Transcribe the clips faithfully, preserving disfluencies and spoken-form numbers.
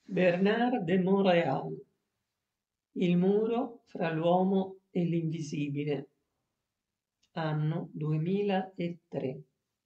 Bernard de Montréal. Il muro fra l'uomo e l'invisibile. Anno duemilatré.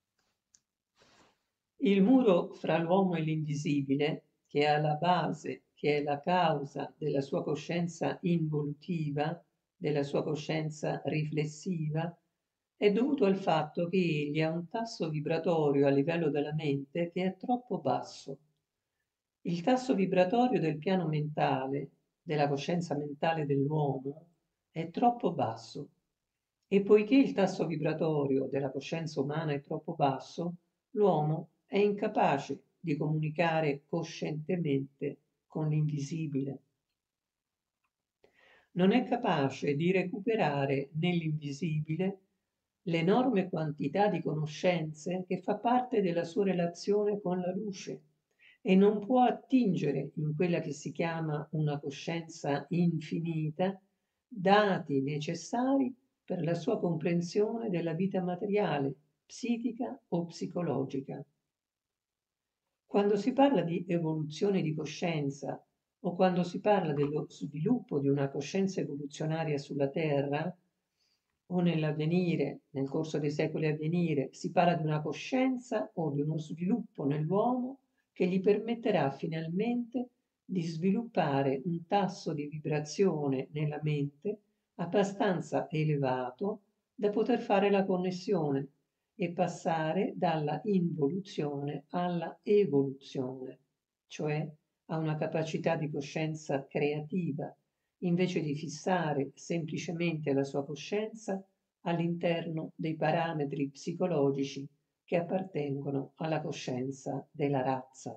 Il muro fra l'uomo e l'invisibile, che è alla base, che è la causa della sua coscienza involutiva, della sua coscienza riflessiva, è dovuto al fatto che egli ha un tasso vibratorio a livello della mente che è troppo basso. Il tasso vibratorio del piano mentale, della coscienza mentale dell'uomo, è troppo basso e poiché il tasso vibratorio della coscienza umana è troppo basso, l'uomo è incapace di comunicare coscientemente con l'invisibile. Non è capace di recuperare nell'invisibile l'enorme quantità di conoscenze che fa parte della sua relazione con la luce e non può attingere in quella che si chiama una coscienza infinita dati necessari per la sua comprensione della vita materiale, psichica o psicologica. Quando si parla di evoluzione di coscienza o quando si parla dello sviluppo di una coscienza evoluzionaria sulla Terra o nell'avvenire, nel corso dei secoli a venire, si parla di una coscienza o di uno sviluppo nell'uomo che gli permetterà finalmente di sviluppare un tasso di vibrazione nella mente abbastanza elevato da poter fare la connessione e passare dalla involuzione alla evoluzione, cioè a una capacità di coscienza creativa, invece di fissare semplicemente la sua coscienza all'interno dei parametri psicologici che appartengono alla coscienza della razza.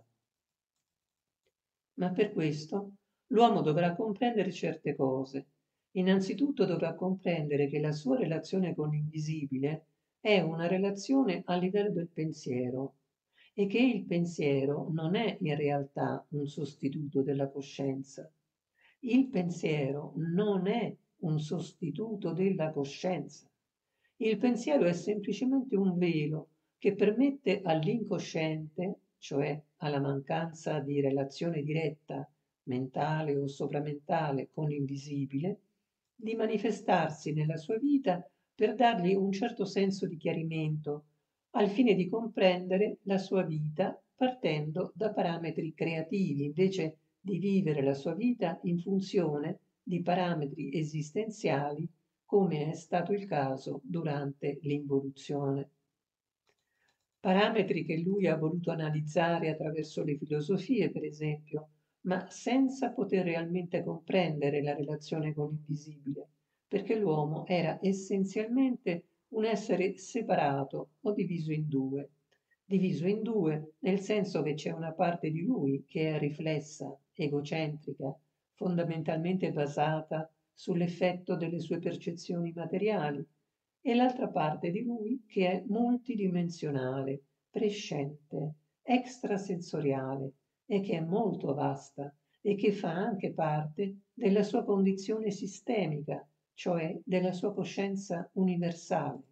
Ma per questo l'uomo dovrà comprendere certe cose. Innanzitutto dovrà comprendere che la sua relazione con l'invisibile è una relazione a livello del pensiero e che il pensiero non è in realtà un sostituto della coscienza. Il pensiero non è un sostituto della coscienza. Il pensiero è semplicemente un velo che permette all'incosciente, cioè alla mancanza di relazione diretta mentale o sopramentale con l'invisibile, di manifestarsi nella sua vita per dargli un certo senso di chiarimento, al fine di comprendere la sua vita partendo da parametri creativi, invece di vivere la sua vita in funzione di parametri esistenziali, come è stato il caso durante l'involuzione. Parametri che lui ha voluto analizzare attraverso le filosofie, per esempio, ma senza poter realmente comprendere la relazione con l'invisibile, perché l'uomo era essenzialmente un essere separato o diviso in due. Diviso in due nel senso che c'è una parte di lui che è riflessa, egocentrica, fondamentalmente basata sull'effetto delle sue percezioni materiali, e l'altra parte di lui che è multidimensionale, presciente, extrasensoriale e che è molto vasta e che fa anche parte della sua condizione sistemica, cioè della sua coscienza universale.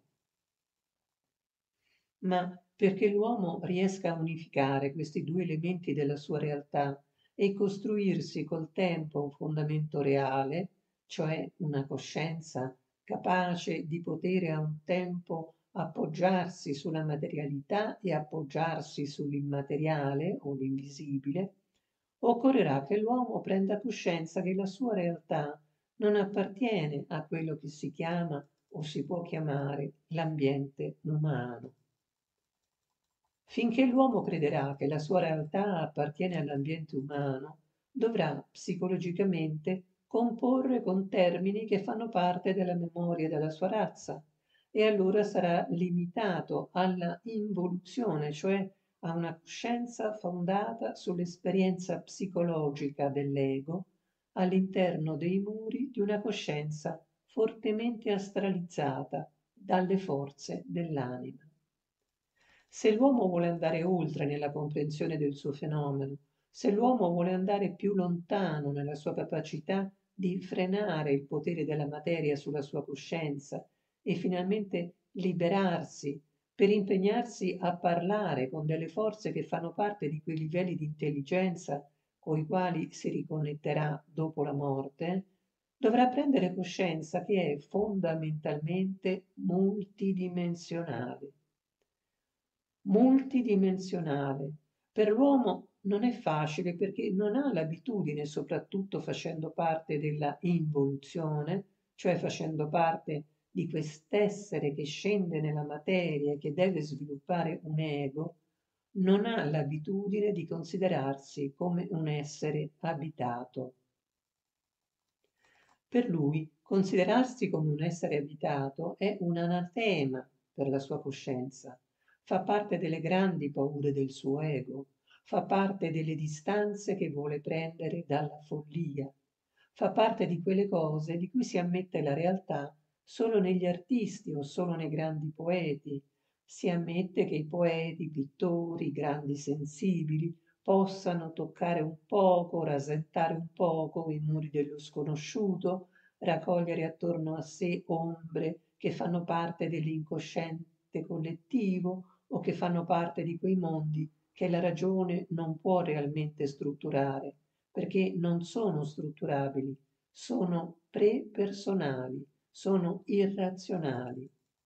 Ma perché l'uomo riesca a unificare questi due elementi della sua realtà e costruirsi col tempo un fondamento reale, cioè una coscienza capace di poter a un tempo appoggiarsi sulla materialità e appoggiarsi sull'immateriale o l'invisibile, occorrerà che l'uomo prenda coscienza che la sua realtà non appartiene a quello che si chiama o si può chiamare l'ambiente umano. Finché l'uomo crederà che la sua realtà appartiene all'ambiente umano, dovrà psicologicamente comporre con termini che fanno parte della memoria della sua razza e allora sarà limitato alla involuzione, cioè a una coscienza fondata sull'esperienza psicologica dell'ego all'interno dei muri di una coscienza fortemente astralizzata dalle forze dell'anima. Se l'uomo vuole andare oltre nella comprensione del suo fenomeno, se l'uomo vuole andare più lontano nella sua capacità di frenare il potere della materia sulla sua coscienza e finalmente liberarsi per impegnarsi a parlare con delle forze che fanno parte di quei livelli di intelligenza coi quali si riconnetterà dopo la morte, dovrà prendere coscienza che è fondamentalmente multidimensionale. Multidimensionale. Per l'uomo non è facile perché non ha l'abitudine, soprattutto facendo parte della involuzione, cioè facendo parte di quest'essere che scende nella materia e che deve sviluppare un ego, non ha l'abitudine di considerarsi come un essere abitato. Per lui, considerarsi come un essere abitato è un anatema per la sua coscienza, fa parte delle grandi paure del suo ego, fa parte delle distanze che vuole prendere dalla follia, fa parte di quelle cose di cui si ammette la realtà solo negli artisti o solo nei grandi poeti. Si ammette che i poeti, i pittori, i grandi sensibili possano toccare un poco, rasentare un poco i muri dello sconosciuto, raccogliere attorno a sé ombre che fanno parte dell'incosciente collettivo o che fanno parte di quei mondi che la ragione non può realmente strutturare, perché non sono strutturabili, sono prepersonali, sono irrazionali.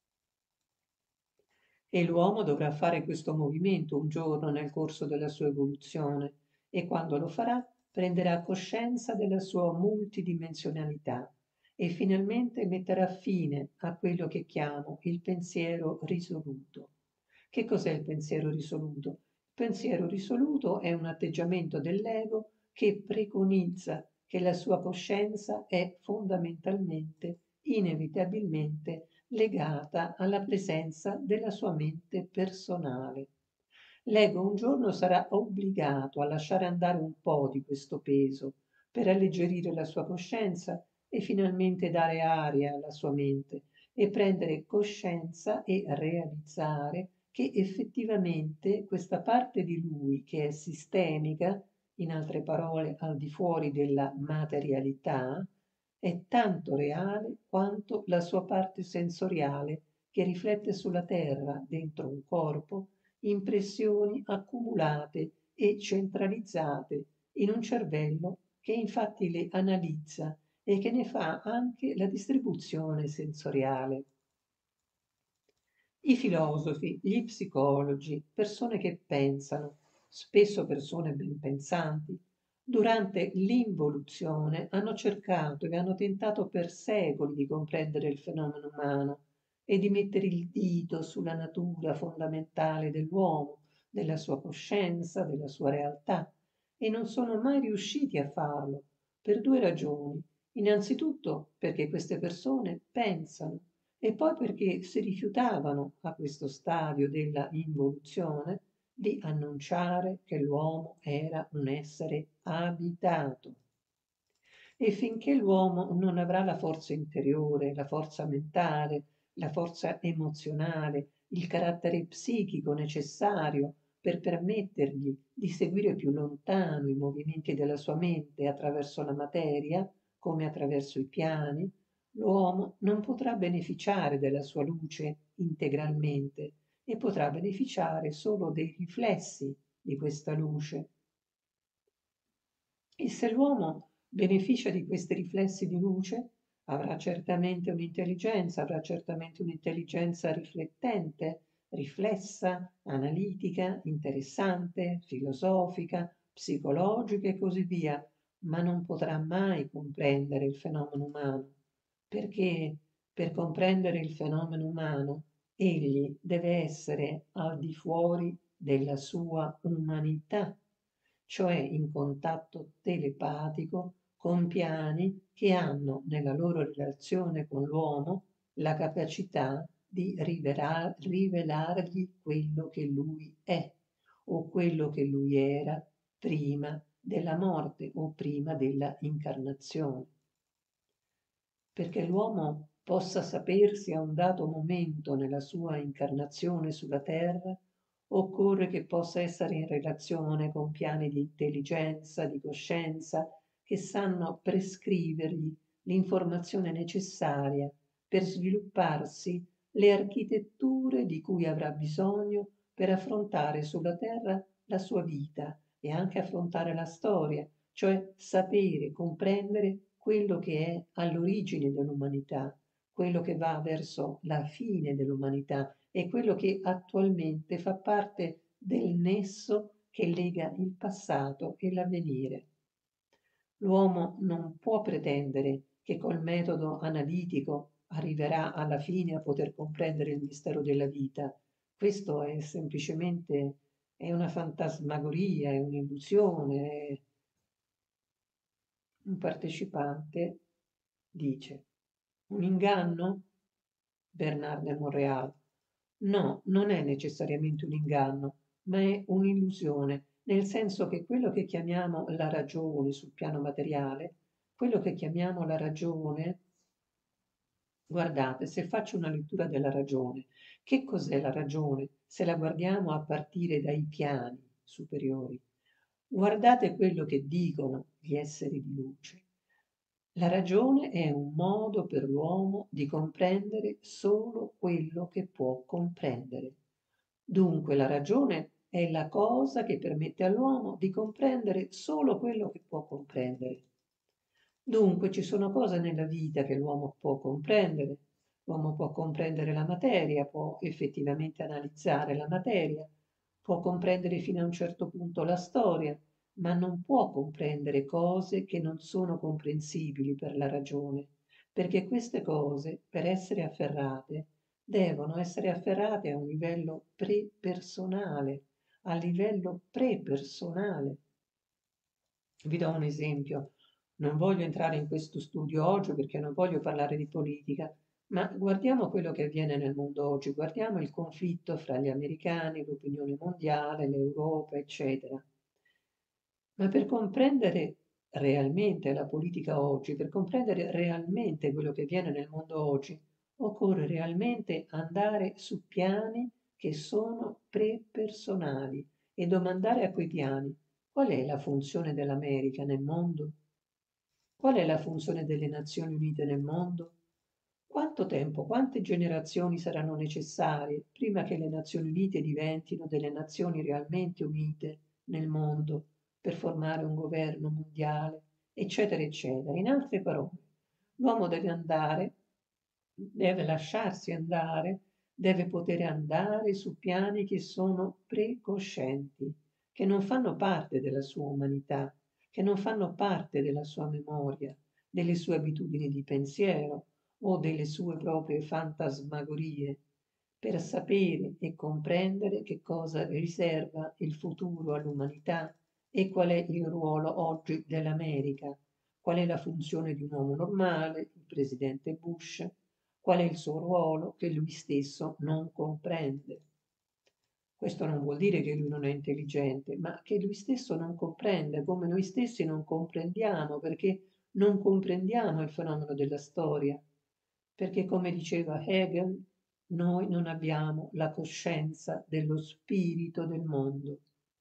E l'uomo dovrà fare questo movimento un giorno nel corso della sua evoluzione e quando lo farà prenderà coscienza della sua multidimensionalità e finalmente metterà fine a quello che chiamo il pensiero risoluto. Che cos'è il pensiero risoluto? Il pensiero risoluto è un atteggiamento dell'ego che preconizza che la sua coscienza è fondamentalmente, inevitabilmente, legata alla presenza della sua mente personale. L'ego un giorno sarà obbligato a lasciare andare un po' di questo peso per alleggerire la sua coscienza e finalmente dare aria alla sua mente e prendere coscienza e realizzare che effettivamente questa parte di lui che è sistemica, in altre parole al di fuori della materialità, è tanto reale quanto la sua parte sensoriale che riflette sulla terra dentro un corpo impressioni accumulate e centralizzate in un cervello che infatti le analizza e che ne fa anche la distribuzione sensoriale. I filosofi, gli psicologi, persone che pensano, spesso persone ben pensanti, durante l'involuzione hanno cercato e hanno tentato per secoli di comprendere il fenomeno umano e di mettere il dito sulla natura fondamentale dell'uomo, della sua coscienza, della sua realtà, e non sono mai riusciti a farlo per due ragioni. Innanzitutto perché queste persone pensano e poi perché si rifiutavano a questo stadio della involuzione di annunciare che l'uomo era un essere abitato. E finché l'uomo non avrà la forza interiore, la forza mentale, la forza emozionale, il carattere psichico necessario per permettergli di seguire più lontano i movimenti della sua mente attraverso la materia, come attraverso i piani, l'uomo non potrà beneficiare della sua luce integralmente e potrà beneficiare solo dei riflessi di questa luce. E se l'uomo beneficia di questi riflessi di luce, avrà certamente un'intelligenza, avrà certamente un'intelligenza riflettente, riflessa, analitica, interessante, filosofica, psicologica e così via, ma non potrà mai comprendere il fenomeno umano, perché per comprendere il fenomeno umano egli deve essere al di fuori della sua umanità, cioè in contatto telepatico con piani che hanno nella loro relazione con l'uomo la capacità di rivelar- rivelargli quello che lui è o quello che lui era prima della morte o prima della incarnazione. Perché l'uomo possa sapersi a un dato momento nella sua incarnazione sulla terra, occorre che possa essere in relazione con piani di intelligenza, di coscienza, che sanno prescrivergli l'informazione necessaria per svilupparsi le architetture di cui avrà bisogno per affrontare sulla terra la sua vita e anche affrontare la storia, cioè sapere, comprendere quello che è all'origine dell'umanità, quello che va verso la fine dell'umanità e quello che attualmente fa parte del nesso che lega il passato e l'avvenire. L'uomo non può pretendere che col metodo analitico arriverà alla fine a poter comprendere il mistero della vita. Questo è semplicemente è una fantasmagoria, è un'illusione. È... Un partecipante dice: un inganno? Bernard de Montréal. No, non è necessariamente un inganno, ma è un'illusione, nel senso che quello che chiamiamo la ragione sul piano materiale, quello che chiamiamo la ragione, guardate, se faccio una lettura della ragione, che cos'è la ragione se la guardiamo a partire dai piani superiori? Guardate quello che dicono gli esseri di luce. La ragione è un modo per l'uomo di comprendere solo quello che può comprendere. Dunque la ragione è la cosa che permette all'uomo di comprendere solo quello che può comprendere. Dunque ci sono cose nella vita che l'uomo può comprendere. L'uomo può comprendere la materia, può effettivamente analizzare la materia, può comprendere fino a un certo punto la storia, ma non può comprendere cose che non sono comprensibili per la ragione, perché queste cose, per essere afferrate, devono essere afferrate a un livello pre-personale, a livello pre-personale. Vi do un esempio. Non voglio entrare in questo studio oggi perché non voglio parlare di politica, ma guardiamo quello che avviene nel mondo oggi, guardiamo il conflitto fra gli americani, l'opinione mondiale, l'Europa, eccetera. Ma per comprendere realmente la politica oggi, per comprendere realmente quello che avviene nel mondo oggi, occorre realmente andare su piani che sono prepersonali e domandare a quei piani qual è la funzione dell'America nel mondo? Qual è la funzione delle Nazioni Unite nel mondo? Quanto tempo, quante generazioni saranno necessarie prima che le Nazioni Unite diventino delle nazioni realmente unite nel mondo per formare un governo mondiale, eccetera, eccetera? In altre parole, l'uomo deve andare, deve lasciarsi andare, deve poter andare su piani che sono precoscienti, che non fanno parte della sua umanità, che non fanno parte della sua memoria, delle sue abitudini di pensiero o delle sue proprie fantasmagorie, per sapere e comprendere che cosa riserva il futuro all'umanità e qual è il ruolo oggi dell'America, qual è la funzione di un uomo normale, il presidente Bush, qual è il suo ruolo che lui stesso non comprende. Questo non vuol dire che lui non è intelligente, ma che lui stesso non comprende, come noi stessi non comprendiamo, perché non comprendiamo il fenomeno della storia, perché come diceva Hegel, noi non abbiamo la coscienza dello spirito del mondo.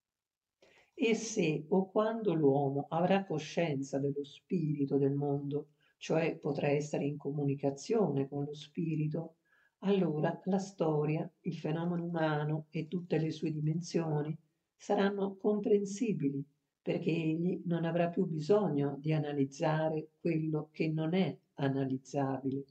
E se o quando l'uomo avrà coscienza dello spirito del mondo, cioè potrà essere in comunicazione con lo spirito, allora la storia, il fenomeno umano e tutte le sue dimensioni saranno comprensibili, perché egli non avrà più bisogno di analizzare quello che non è analizzabile.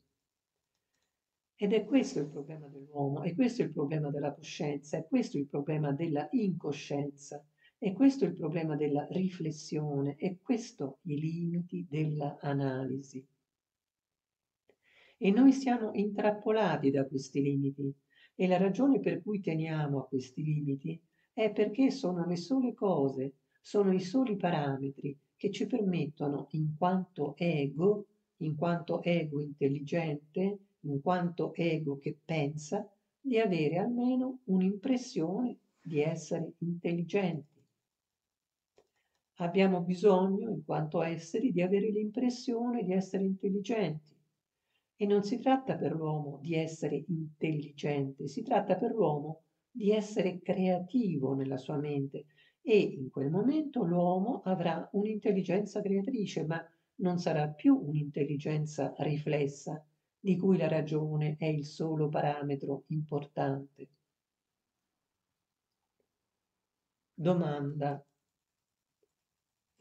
Ed è questo il problema dell'uomo, e questo è il problema della coscienza, è questo il problema della incoscienza, è questo il problema della riflessione, è questo i limiti della analisi. E noi siamo intrappolati da questi limiti e la ragione per cui teniamo a questi limiti è perché sono le sole cose, sono i soli parametri che ci permettono, in quanto ego, in quanto ego intelligente, in quanto ego che pensa, di avere almeno un'impressione di essere intelligenti. Abbiamo bisogno, in quanto esseri, di avere l'impressione di essere intelligenti. E non si tratta per l'uomo di essere intelligente, si tratta per l'uomo di essere creativo nella sua mente e in quel momento l'uomo avrà un'intelligenza creatrice, ma non sarà più un'intelligenza riflessa, di cui la ragione è il solo parametro importante. Domanda: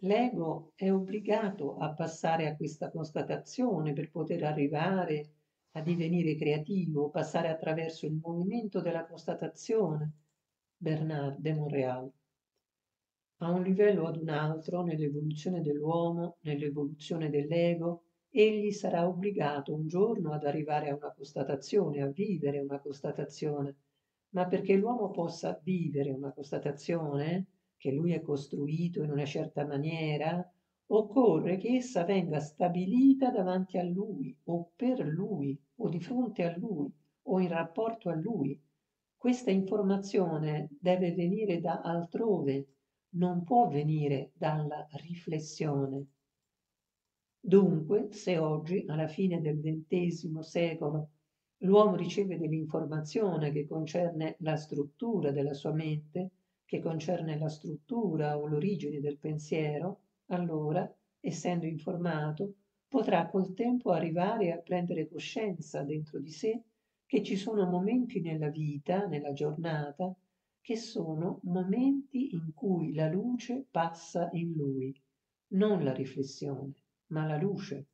L'ego è obbligato a passare a questa constatazione per poter arrivare a divenire creativo, passare attraverso il movimento della constatazione. Bernard de Montréal. A un livello o ad un altro, nell'evoluzione dell'uomo, nell'evoluzione dell'ego, egli sarà obbligato un giorno ad arrivare a una constatazione, a vivere una constatazione. Ma perché l'uomo possa vivere una constatazione, che lui è costruito in una certa maniera, occorre che essa venga stabilita davanti a lui, o per lui, o di fronte a lui, o in rapporto a lui. Questa informazione deve venire da altrove, non può venire dalla riflessione. Dunque, se oggi, alla fine del ventesimo secolo, l'uomo riceve dell'informazione che concerne la struttura della sua mente, che concerne la struttura o l'origine del pensiero, allora, essendo informato, potrà col tempo arrivare a prendere coscienza dentro di sé che ci sono momenti nella vita, nella giornata, che sono momenti in cui la luce passa in lui, non la riflessione, ma la luce.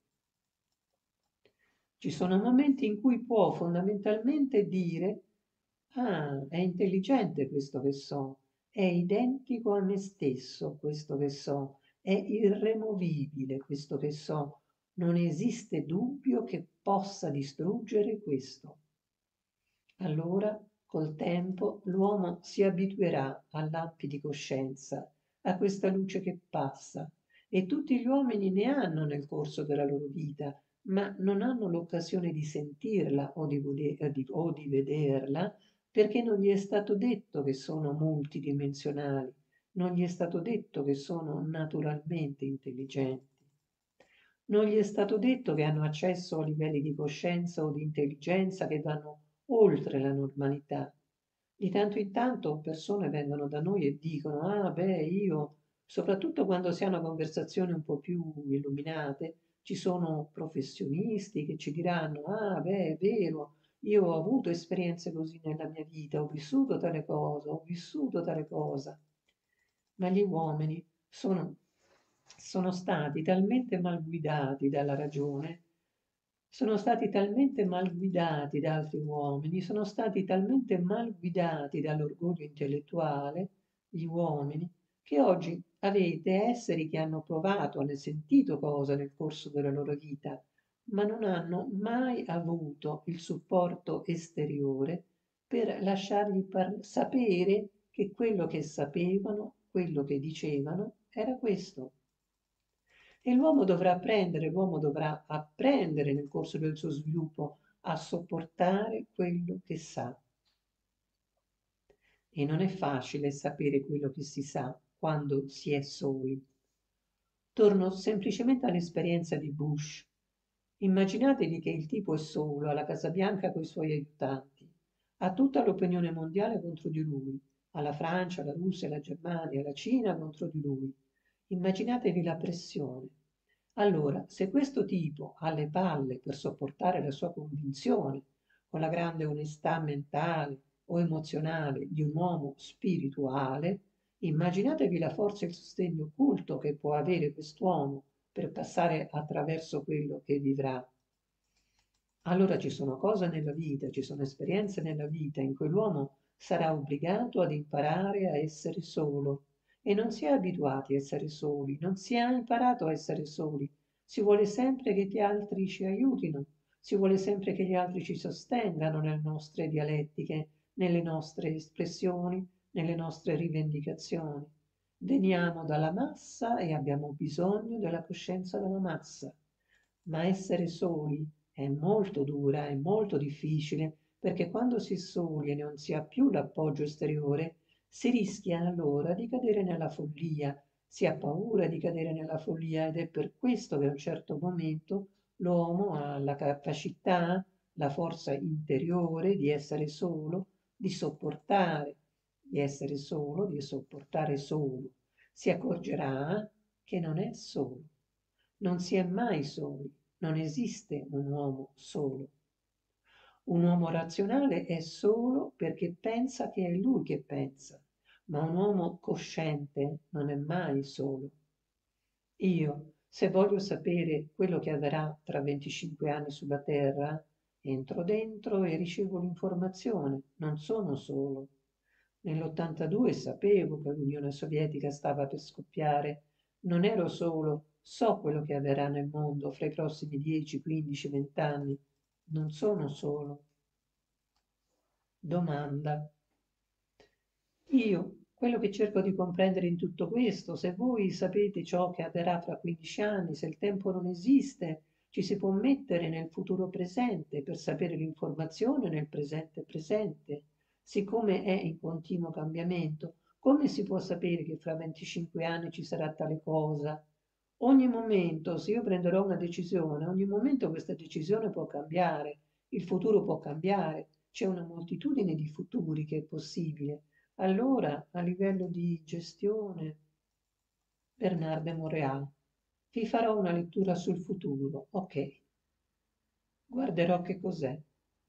Ci sono momenti in cui può fondamentalmente dire: ah, è intelligente questo che so, è identico a me stesso questo che so, è irremovibile questo che so, non esiste dubbio che possa distruggere questo. Allora, col tempo, l'uomo si abituerà a lampi di coscienza, a questa luce che passa, e tutti gli uomini ne hanno nel corso della loro vita, ma non hanno l'occasione di sentirla o di, vede- di- o di vederla perché non gli è stato detto che sono multidimensionali, non gli è stato detto che sono naturalmente intelligenti. Non gli è stato detto che hanno accesso a livelli di coscienza o di intelligenza che vanno oltre la normalità. Di tanto in tanto persone vengono da noi e dicono: ah, beh, io, soprattutto quando si hanno conversazioni un po' più illuminate, ci sono professionisti che ci diranno: ah, beh, è vero, io ho avuto esperienze così nella mia vita, ho vissuto tale cosa, ho vissuto tale cosa. Ma gli uomini sono, sono stati talmente mal guidati dalla ragione, sono stati talmente mal guidati da altri uomini, sono stati talmente mal guidati dall'orgoglio intellettuale, gli uomini, che oggi avete esseri che hanno provato, hanno sentito cose nel corso della loro vita, ma non hanno mai avuto il supporto esteriore per lasciargli par- sapere che quello che sapevano, quello che dicevano, era questo. E l'uomo dovrà apprendere, l'uomo dovrà apprendere nel corso del suo sviluppo a sopportare quello che sa. E non è facile sapere quello che si sa quando si è soli. Torno semplicemente all'esperienza di Bush. Immaginatevi che il tipo è solo alla Casa Bianca coi suoi aiutanti. Ha tutta l'opinione mondiale contro di lui, ha la Francia, la Russia, la Germania, la Cina contro di lui. Immaginatevi la pressione. Allora, se questo tipo ha le palle per sopportare la sua convinzione, con la grande onestà mentale o emozionale di un uomo spirituale, immaginatevi la forza e il sostegno occulto che può avere quest'uomo per passare attraverso quello che vivrà. Allora ci sono cose nella vita, ci sono esperienze nella vita in cui l'uomo sarà obbligato ad imparare a essere solo e non si è abituati a essere soli, non si è imparato a essere soli. Si vuole sempre che gli altri ci aiutino, si vuole sempre che gli altri ci sostengano nelle nostre dialettiche, nelle nostre espressioni, nelle nostre rivendicazioni. Veniamo dalla massa e abbiamo bisogno della coscienza della massa, ma essere soli è molto dura, è molto difficile, perché quando si è soli e non si ha più l'appoggio esteriore, si rischia allora di cadere nella follia, si ha paura di cadere nella follia ed è per questo che a un certo momento l'uomo ha la capacità, la forza interiore di essere solo, di sopportare, di essere solo, di sopportare solo. Si accorgerà che non è solo, non si è mai soli, non esiste un uomo solo. Un uomo razionale è solo perché pensa che è lui che pensa, ma un uomo cosciente non è mai solo. Io, se voglio sapere quello che avverrà tra venticinque anni sulla Terra, entro dentro e ricevo l'informazione, non sono solo. Nell'ottantadue sapevo che l'Unione Sovietica stava per scoppiare, non ero solo, so quello che avverrà nel mondo fra i prossimi dieci, quindici, venti anni, non sono solo. Domanda. Io, quello che cerco di comprendere in tutto questo, se voi sapete ciò che avverrà fra quindici anni, se il tempo non esiste, ci si può mettere nel futuro presente per sapere l'informazione nel presente presente, siccome è in continuo cambiamento, come si può sapere che fra venticinque anni ci sarà tale cosa? Ogni momento, se io prenderò una decisione, ogni momento questa decisione può cambiare, il futuro può cambiare, c'è una moltitudine di futuri che è possibile. Allora, a livello di gestione, Bernardo Moreal, vi farò una lettura sul futuro. Ok, guarderò che cos'è.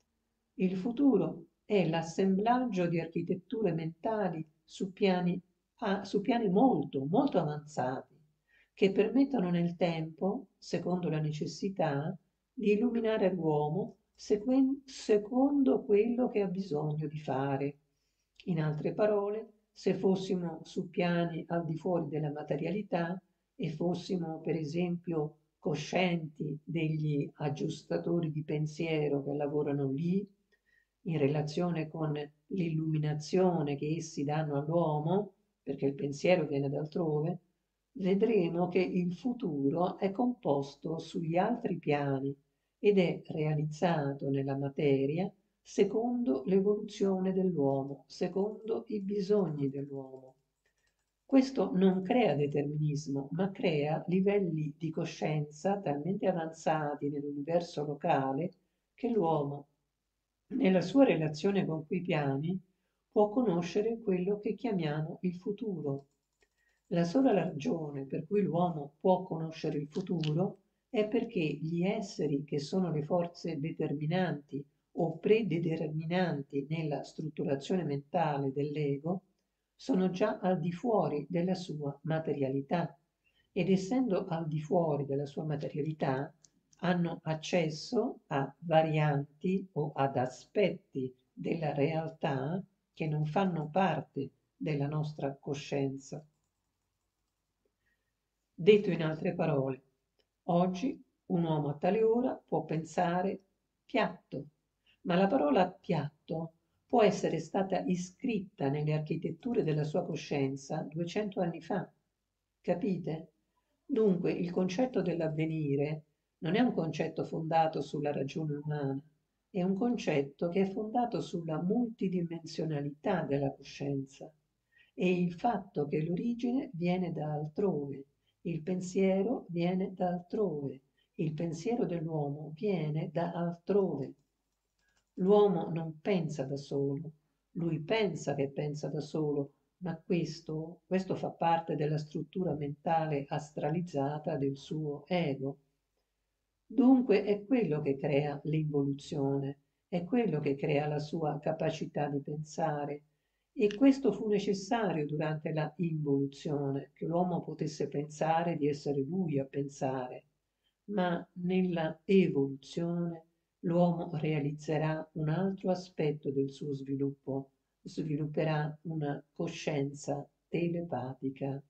Il futuro è l'assemblaggio di architetture mentali su piani, a- su piani molto, molto avanzati, che permettono nel tempo, secondo la necessità, di illuminare l'uomo sequen- secondo quello che ha bisogno di fare. In altre parole, se fossimo su piani al di fuori della materialità e fossimo, per esempio, coscienti degli aggiustatori di pensiero che lavorano lì, in relazione con l'illuminazione che essi danno all'uomo, perché il pensiero viene da altrove, vedremo che il futuro è composto sugli altri piani ed è realizzato nella materia secondo l'evoluzione dell'uomo, secondo i bisogni dell'uomo. Questo non crea determinismo, ma crea livelli di coscienza talmente avanzati nell'universo locale che l'uomo, nella sua relazione con quei piani, può conoscere quello che chiamiamo il futuro. La sola ragione per cui l'uomo può conoscere il futuro è perché gli esseri che sono le forze determinanti o predeterminanti nella strutturazione mentale dell'ego sono già al di fuori della sua materialità ed essendo al di fuori della sua materialità hanno accesso a varianti o ad aspetti della realtà che non fanno parte della nostra coscienza. Detto in altre parole, oggi un uomo a tale ora può pensare piatto, ma la parola piatto può essere stata iscritta nelle architetture della sua coscienza duecento anni fa. Capite? Dunque il concetto dell'avvenire non è un concetto fondato sulla ragione umana, è un concetto che è fondato sulla multidimensionalità della coscienza e il fatto che l'origine viene da altrove, il pensiero viene da altrove, il pensiero dell'uomo viene da altrove. L'uomo non pensa da solo, lui pensa che pensa da solo, ma questo, questo fa parte della struttura mentale astralizzata del suo ego. Dunque è quello che crea l'involuzione, è quello che crea la sua capacità di pensare. E questo fu necessario durante la involuzione, che l'uomo potesse pensare di essere lui a pensare, ma nella evoluzione l'uomo realizzerà un altro aspetto del suo sviluppo, svilupperà una coscienza telepatica.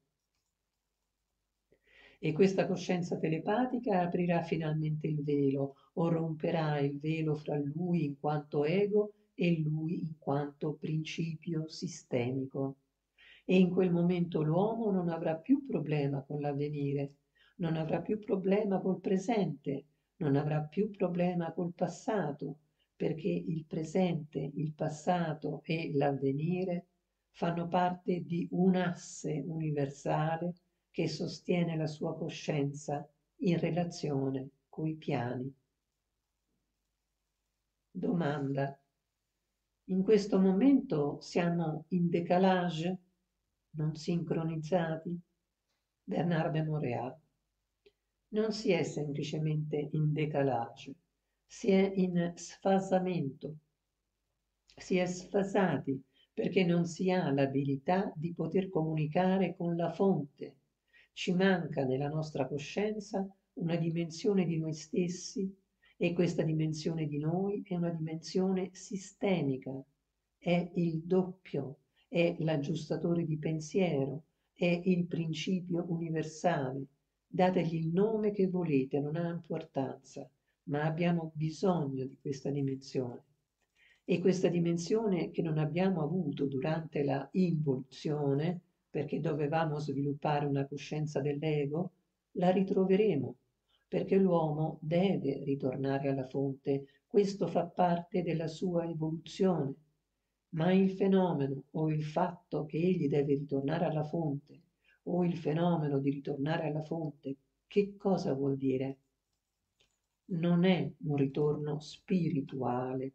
E questa coscienza telepatica aprirà finalmente il velo o romperà il velo fra lui in quanto ego e lui in quanto principio sistemico. E in quel momento l'uomo non avrà più problema con l'avvenire, non avrà più problema col presente, non avrà più problema col passato, perché il presente, il passato e l'avvenire fanno parte di un asse universale che sostiene la sua coscienza in relazione coi piani. Domanda. In questo momento siamo in decalage, non sincronizzati? Bernardo Moreal. Non si è semplicemente in decalage, si è in sfasamento. Si è sfasati perché non si ha l'abilità di poter comunicare con la fonte. Ci manca nella nostra coscienza una dimensione di noi stessi e questa dimensione di noi è una dimensione sistemica, è il doppio, è l'aggiustatore di pensiero, è il principio universale. Dategli il nome che volete, non ha importanza, ma abbiamo bisogno di questa dimensione. E questa dimensione che non abbiamo avuto durante la involuzione, perché dovevamo sviluppare una coscienza dell'ego, la ritroveremo, perché l'uomo deve ritornare alla fonte, questo fa parte della sua evoluzione. Ma il fenomeno o il fatto che egli deve ritornare alla fonte o il fenomeno di ritornare alla fonte, che cosa vuol dire? Non è un ritorno spirituale,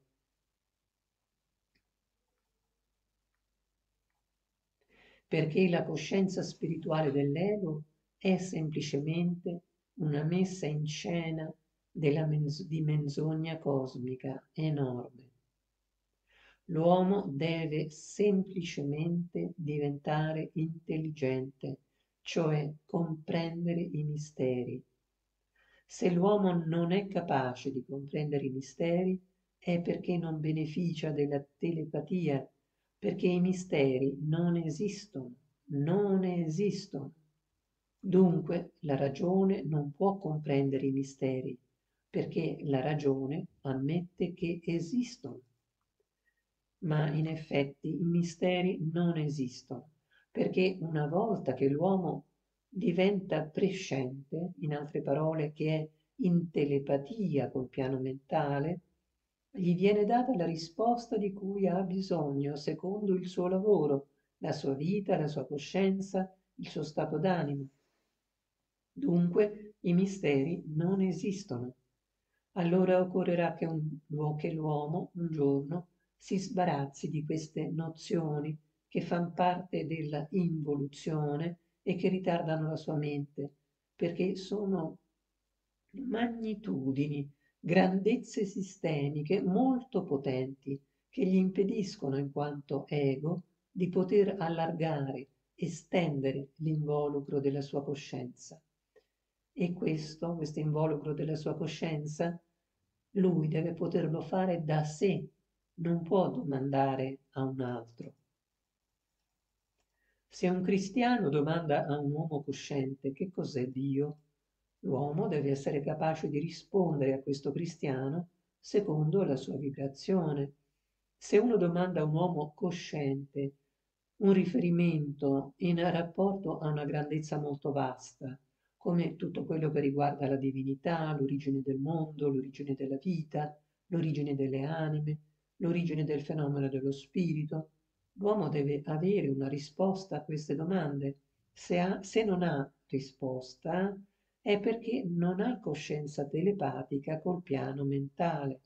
perché la coscienza spirituale dell'ego è semplicemente una messa in scena della menz- di menzogna cosmica enorme. L'uomo deve semplicemente diventare intelligente, cioè comprendere i misteri. Se l'uomo non è capace di comprendere i misteri, è perché non beneficia della telepatia, perché i misteri non esistono, non esistono. Dunque la ragione non può comprendere i misteri, perché la ragione ammette che esistono. Ma in effetti i misteri non esistono, perché una volta che l'uomo diventa presciente, in altre parole che è in telepatia col piano mentale, gli viene data la risposta di cui ha bisogno secondo il suo lavoro, la sua vita, la sua coscienza, il suo stato d'animo. Dunque i misteri non esistono. Allora occorrerà che, un, che l'uomo un giorno si sbarazzi di queste nozioni che fanno parte della involuzione e che ritardano la sua mente, perché sono magnitudini, grandezze sistemiche molto potenti che gli impediscono, in quanto ego, di poter allargare, estendere l'involucro della sua coscienza. E questo, questo involucro della sua coscienza, lui deve poterlo fare da sé, non può domandare a un altro. Se un cristiano domanda a un uomo cosciente che cos'è Dio, l'uomo deve essere capace di rispondere a questo cristiano secondo la sua vibrazione. Se uno domanda a un uomo cosciente un riferimento in rapporto a una grandezza molto vasta, come tutto quello che riguarda la divinità, l'origine del mondo, l'origine della vita, l'origine delle anime, l'origine del fenomeno dello spirito, l'uomo deve avere una risposta a queste domande. Se, ha, se non ha risposta è perché non ha coscienza telepatica col piano mentale.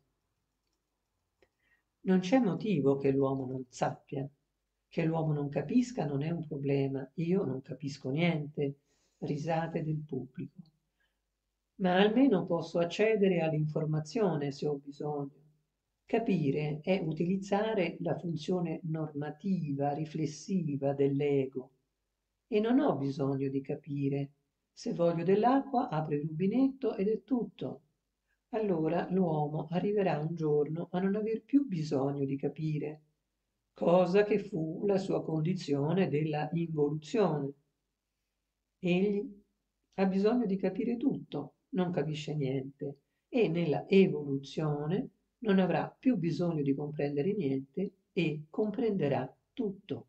Non c'è motivo che l'uomo non sappia. Che l'uomo non capisca non è un problema. Io non capisco niente. Risate del pubblico. Ma almeno posso accedere all'informazione se ho bisogno. Capire è utilizzare la funzione normativa, riflessiva dell'ego. E non ho bisogno di capire. Se voglio dell'acqua, apro il rubinetto ed è tutto. Allora l'uomo arriverà un giorno a non aver più bisogno di capire, cosa che fu la sua condizione della involuzione. Egli ha bisogno di capire tutto, non capisce niente e nella evoluzione non avrà più bisogno di comprendere niente e comprenderà tutto.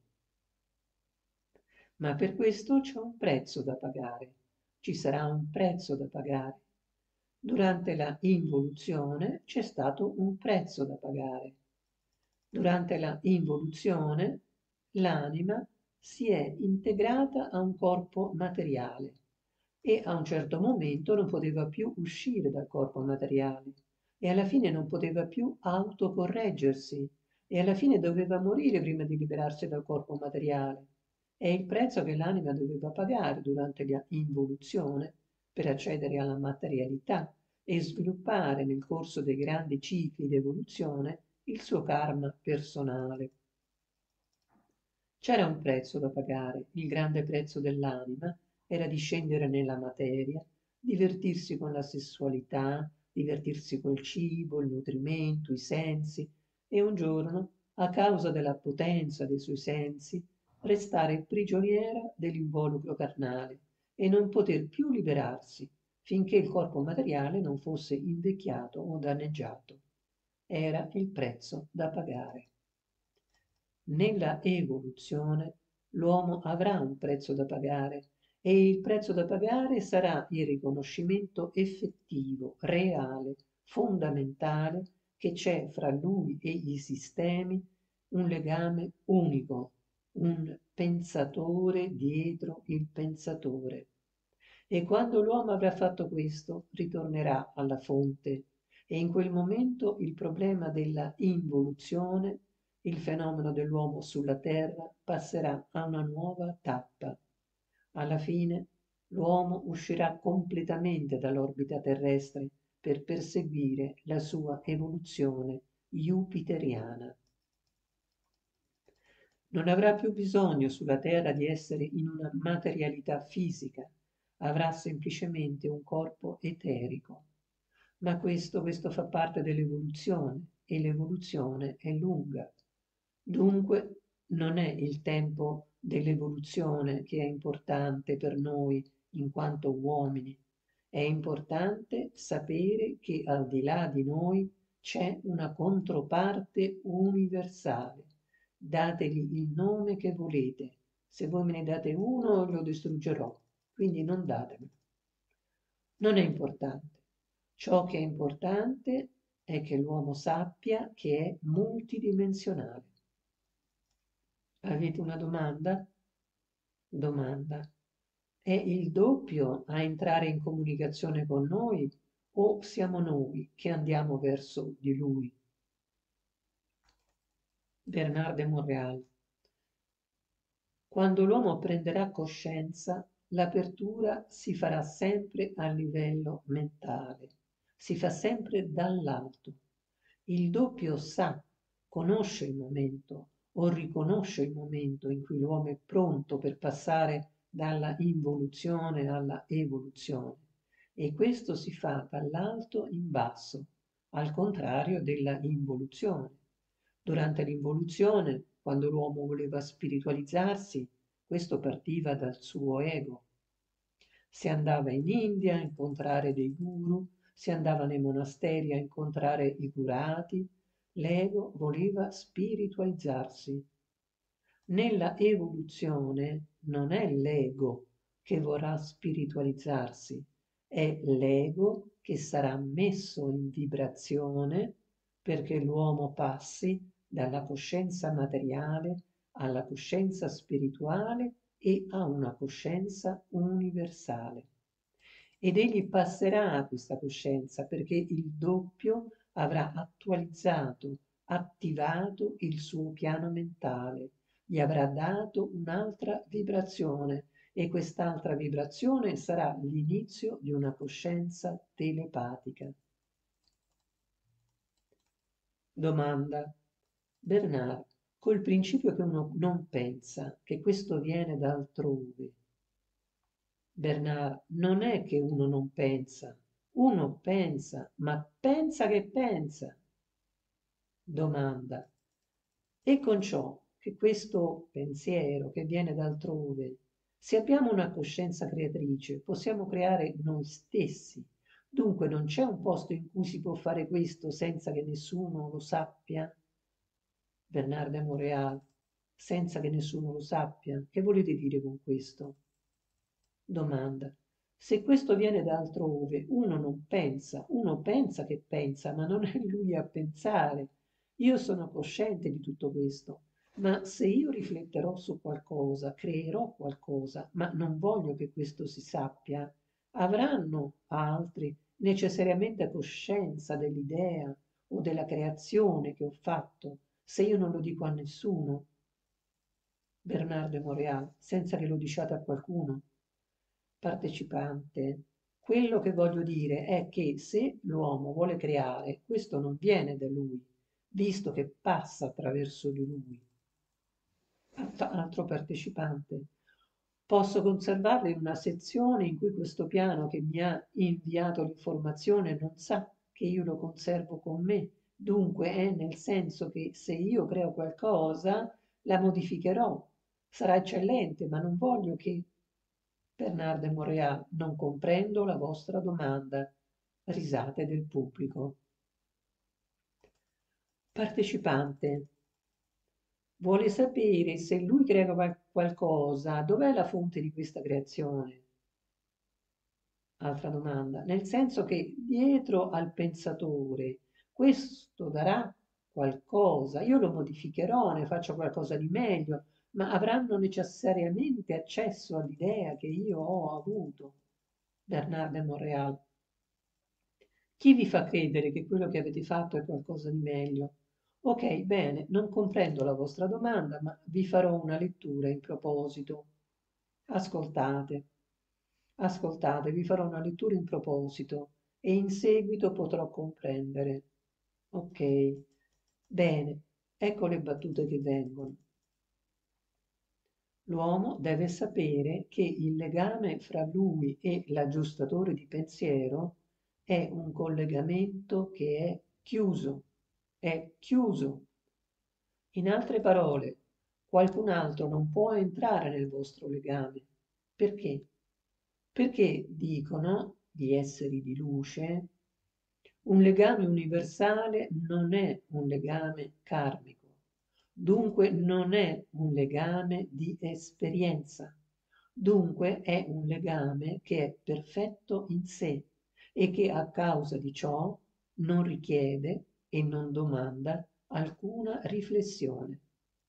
Ma per questo c'è un prezzo da pagare, ci sarà un prezzo da pagare. Durante la involuzione c'è stato un prezzo da pagare. Durante la involuzione l'anima si è integrata a un corpo materiale e a un certo momento non poteva più uscire dal corpo materiale e alla fine non poteva più autocorreggersi e alla fine doveva morire prima di liberarsi dal corpo materiale. È il prezzo che l'anima doveva pagare durante l'involuzione per accedere alla materialità e sviluppare nel corso dei grandi cicli di evoluzione il suo karma personale. C'era un prezzo da pagare, il grande prezzo dell'anima, era di scendere nella materia, divertirsi con la sessualità, divertirsi col cibo, il nutrimento, i sensi, e un giorno, a causa della potenza dei suoi sensi, restare prigioniera dell'involucro carnale e non poter più liberarsi finché il corpo materiale non fosse invecchiato o danneggiato. Era il prezzo da pagare. Nella evoluzione l'uomo avrà un prezzo da pagare e il prezzo da pagare sarà il riconoscimento effettivo, reale, fondamentale che c'è fra lui e i sistemi un legame unico, un pensatore dietro il pensatore. E quando l'uomo avrà fatto questo, ritornerà alla fonte e in quel momento il problema della involuzione, il fenomeno dell'uomo sulla terra, passerà a una nuova tappa. Alla fine l'uomo uscirà completamente dall'orbita terrestre per perseguire la sua evoluzione jupiteriana. Non avrà più bisogno sulla terra di essere in una materialità fisica, avrà semplicemente un corpo eterico. Ma questo, questo fa parte dell'evoluzione e l'evoluzione è lunga. Dunque non è il tempo dell'evoluzione che è importante per noi in quanto uomini. È importante sapere che al di là di noi c'è una controparte universale. Dategli il nome che volete. Se voi me ne date uno, lo distruggerò. Quindi non datemelo. Non è importante. Ciò che è importante è che l'uomo sappia che è multidimensionale. Avete una domanda? Domanda. È il doppio a entrare in comunicazione con noi o siamo noi che andiamo verso di lui? Bernard de Montréal. Quando l'uomo prenderà coscienza, l'apertura si farà sempre a livello mentale, si fa sempre dall'alto. Il doppio sa, conosce il momento o riconosce il momento in cui l'uomo è pronto per passare dalla involuzione alla evoluzione e questo si fa dall'alto in basso, al contrario della involuzione. Durante l'involuzione, quando l'uomo voleva spiritualizzarsi, questo partiva dal suo ego. Si andava in India a incontrare dei guru, si andava nei monasteri a incontrare i curati, l'ego voleva spiritualizzarsi. Nella evoluzione non è l'ego che vorrà spiritualizzarsi, è l'ego che sarà messo in vibrazione perché l'uomo passi dalla coscienza materiale alla coscienza spirituale e a una coscienza universale. Ed egli passerà a questa coscienza perché il doppio avrà attualizzato, attivato il suo piano mentale, gli avrà dato un'altra vibrazione e quest'altra vibrazione sarà l'inizio di una coscienza telepatica. Domanda. Bernard, col principio che uno non pensa, che questo viene da altrove. Bernard, non è che uno non pensa, uno pensa, ma pensa che pensa. Domanda. E con ciò che questo pensiero che viene da altrove, se abbiamo una coscienza creatrice, possiamo creare noi stessi. Dunque non c'è un posto in cui si può fare questo senza che nessuno lo sappia? Bernard de Montréal, senza che nessuno lo sappia. Che volete dire con questo? Domanda. Se questo viene da altrove, uno non pensa, uno pensa che pensa, ma non è lui a pensare. Io sono cosciente di tutto questo, ma se io rifletterò su qualcosa, creerò qualcosa, ma non voglio che questo si sappia, avranno altri necessariamente coscienza dell'idea o della creazione che ho fatto, se io non lo dico a nessuno. Bernard de Montréal, senza che lo diciate a qualcuno. Partecipante, quello che voglio dire è che se l'uomo vuole creare, questo non viene da lui, visto che passa attraverso di lui. Altro partecipante. Posso conservarlo in una sezione in cui questo piano che mi ha inviato l'informazione non sa che io lo conservo con me. Dunque è nel senso che se io creo qualcosa, la modificherò. Sarà eccellente, ma non voglio che... Bernardo e Montréal, non comprendo la vostra domanda. Risate del pubblico. Partecipante. Vuole sapere se lui crea qual- qualcosa, dov'è la fonte di questa creazione? Altra domanda, nel senso che dietro al pensatore questo darà qualcosa, io lo modificherò, ne faccio qualcosa di meglio, ma avranno necessariamente accesso all'idea che io ho avuto. Bernardo e Montréal. Chi vi fa credere che quello che avete fatto è qualcosa di meglio? Ok, bene, non comprendo la vostra domanda, ma vi farò una lettura in proposito. Ascoltate, ascoltate, vi farò una lettura in proposito e in seguito potrò comprendere. Ok, bene, ecco le battute che vengono. L'uomo deve sapere che il legame fra lui e l'aggiustatore di pensiero è un collegamento che è chiuso, è chiuso. In altre parole, qualcun altro non può entrare nel vostro legame. Perché? Perché dicono gli esseri di luce, un legame universale non è un legame karmico, dunque non è un legame di esperienza, dunque è un legame che è perfetto in sé e che a causa di ciò non richiede e non domanda alcuna riflessione.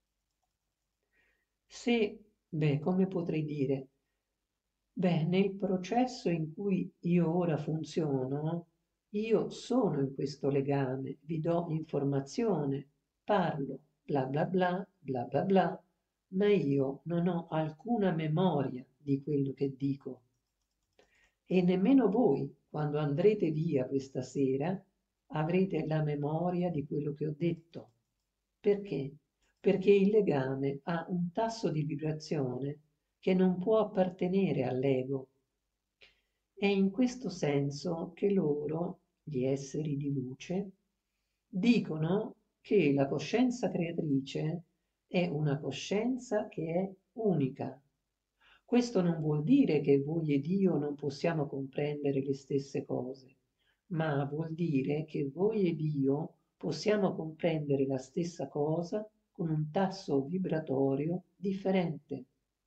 Se, beh, come potrei dire? Beh, nel processo in cui io ora funziono, io sono in questo legame, vi do informazione, parlo, bla bla bla, bla bla bla, ma io non ho alcuna memoria di quello che dico. E nemmeno voi, quando andrete via questa sera, avrete la memoria di quello che ho detto. Perché? Perché il legame ha un tasso di vibrazione che non può appartenere all'ego. È in questo senso che loro, gli esseri di luce, dicono che la coscienza creatrice è una coscienza che è unica. Questo non vuol dire che voi e Dio non possiamo comprendere le stesse cose, ma vuol dire che voi e Dio possiamo comprendere la stessa cosa con un tasso vibratorio differente.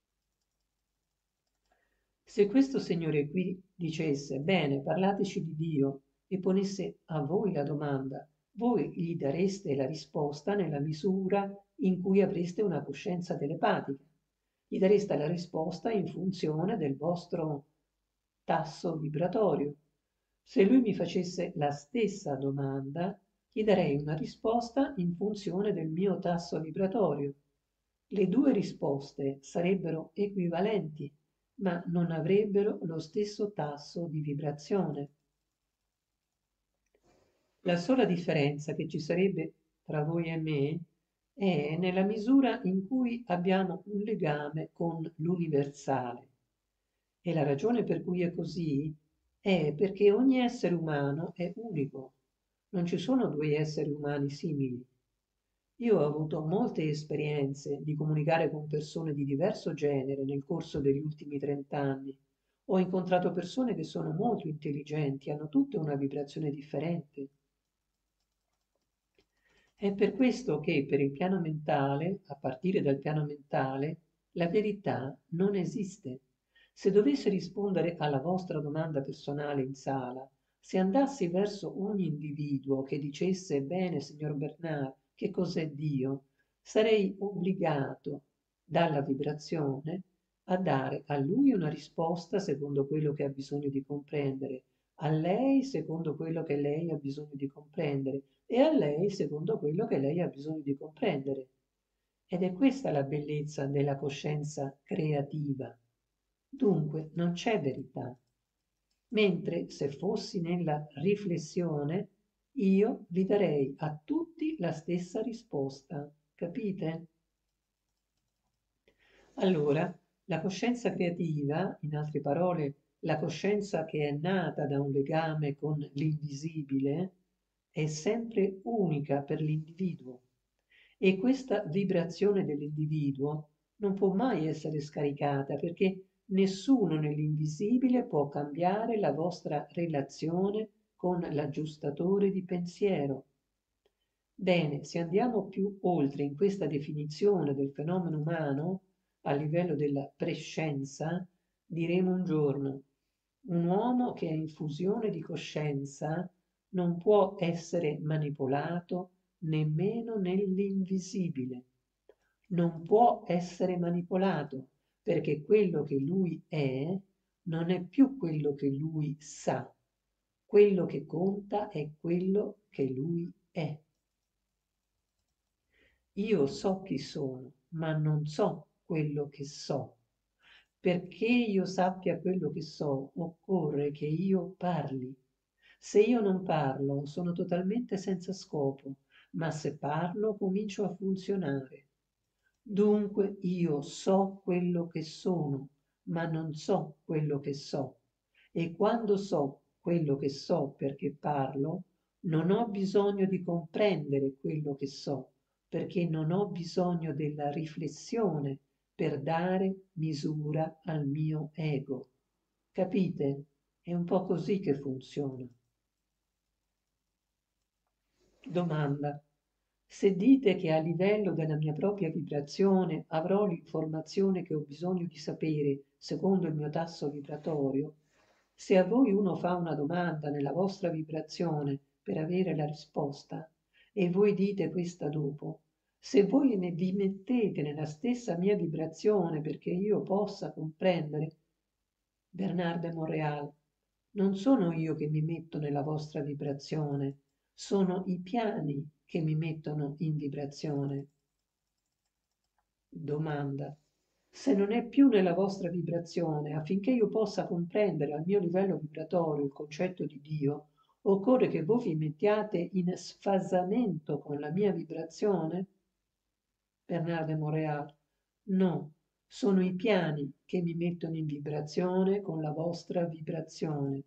Se questo signore qui dicesse, bene, parlateci di Dio e ponesse a voi la domanda, voi gli dareste la risposta nella misura in cui avreste una coscienza telepatica. Gli dareste la risposta in funzione del vostro tasso vibratorio. Se lui mi facesse la stessa domanda, gli darei una risposta in funzione del mio tasso vibratorio. Le due risposte sarebbero equivalenti, ma non avrebbero lo stesso tasso di vibrazione. La sola differenza che ci sarebbe tra voi e me è nella misura in cui abbiamo un legame con l'universale. E la ragione per cui è così è perché ogni essere umano è unico. Non ci sono due esseri umani simili. Io ho avuto molte esperienze di comunicare con persone di diverso genere nel corso degli ultimi trent'anni. Ho incontrato persone che sono molto intelligenti, hanno tutte una vibrazione differente. È per questo che per il piano mentale, a partire dal piano mentale, la verità non esiste. Se dovessi rispondere alla vostra domanda personale in sala, se andassi verso ogni individuo che dicesse bene, signor Bernard, che cos'è Dio, sarei obbligato dalla vibrazione a dare a lui una risposta secondo quello che ha bisogno di comprendere, a lei secondo quello che lei ha bisogno di comprendere e a lei secondo quello che lei ha bisogno di comprendere. Ed è questa la bellezza della coscienza creativa. Dunque non c'è verità. Mentre se fossi nella riflessione, io vi darei a tutti la stessa risposta. Capite? Allora, La coscienza creativa, in altre parole, la coscienza che è nata da un legame con l'invisibile, è sempre unica per l'individuo e questa vibrazione dell'individuo non può mai essere scaricata perché nessuno nell'invisibile può cambiare la vostra relazione con l'aggiustatore di pensiero. Bene, se andiamo più oltre in questa definizione del fenomeno umano, a livello della prescienza, diremo un giorno, un uomo che è in fusione di coscienza non può essere manipolato nemmeno nell'invisibile. Non può essere manipolato perché quello che lui è non è più quello che lui sa. Quello che conta è quello che lui è. Io so chi sono, ma non so quello che so. Perché io sappia quello che so, occorre che io parli. Se io non parlo, sono totalmente senza scopo, ma se parlo comincio a funzionare. Dunque io so quello che sono, ma non so quello che so. E quando so quello che so perché parlo, non ho bisogno di comprendere quello che so, perché non ho bisogno della riflessione per dare misura al mio ego. Capite? È un po' così che funziona. Domanda. Se dite che a livello della mia propria vibrazione avrò l'informazione che ho bisogno di sapere secondo il mio tasso vibratorio, se a voi uno fa una domanda nella vostra vibrazione per avere la risposta e voi dite questa dopo, se voi ne vi mettete nella stessa mia vibrazione perché io possa comprendere, Bernardo e Monreal, non sono io che mi metto nella vostra vibrazione, sono i piani che mi mettono in vibrazione. Domanda. Se non è più nella vostra vibrazione, affinché io possa comprendere al mio livello vibratorio il concetto di Dio, occorre che voi vi mettiate in sfasamento con la mia vibrazione? Bernardo Moreal. No, sono i piani che mi mettono in vibrazione con la vostra vibrazione.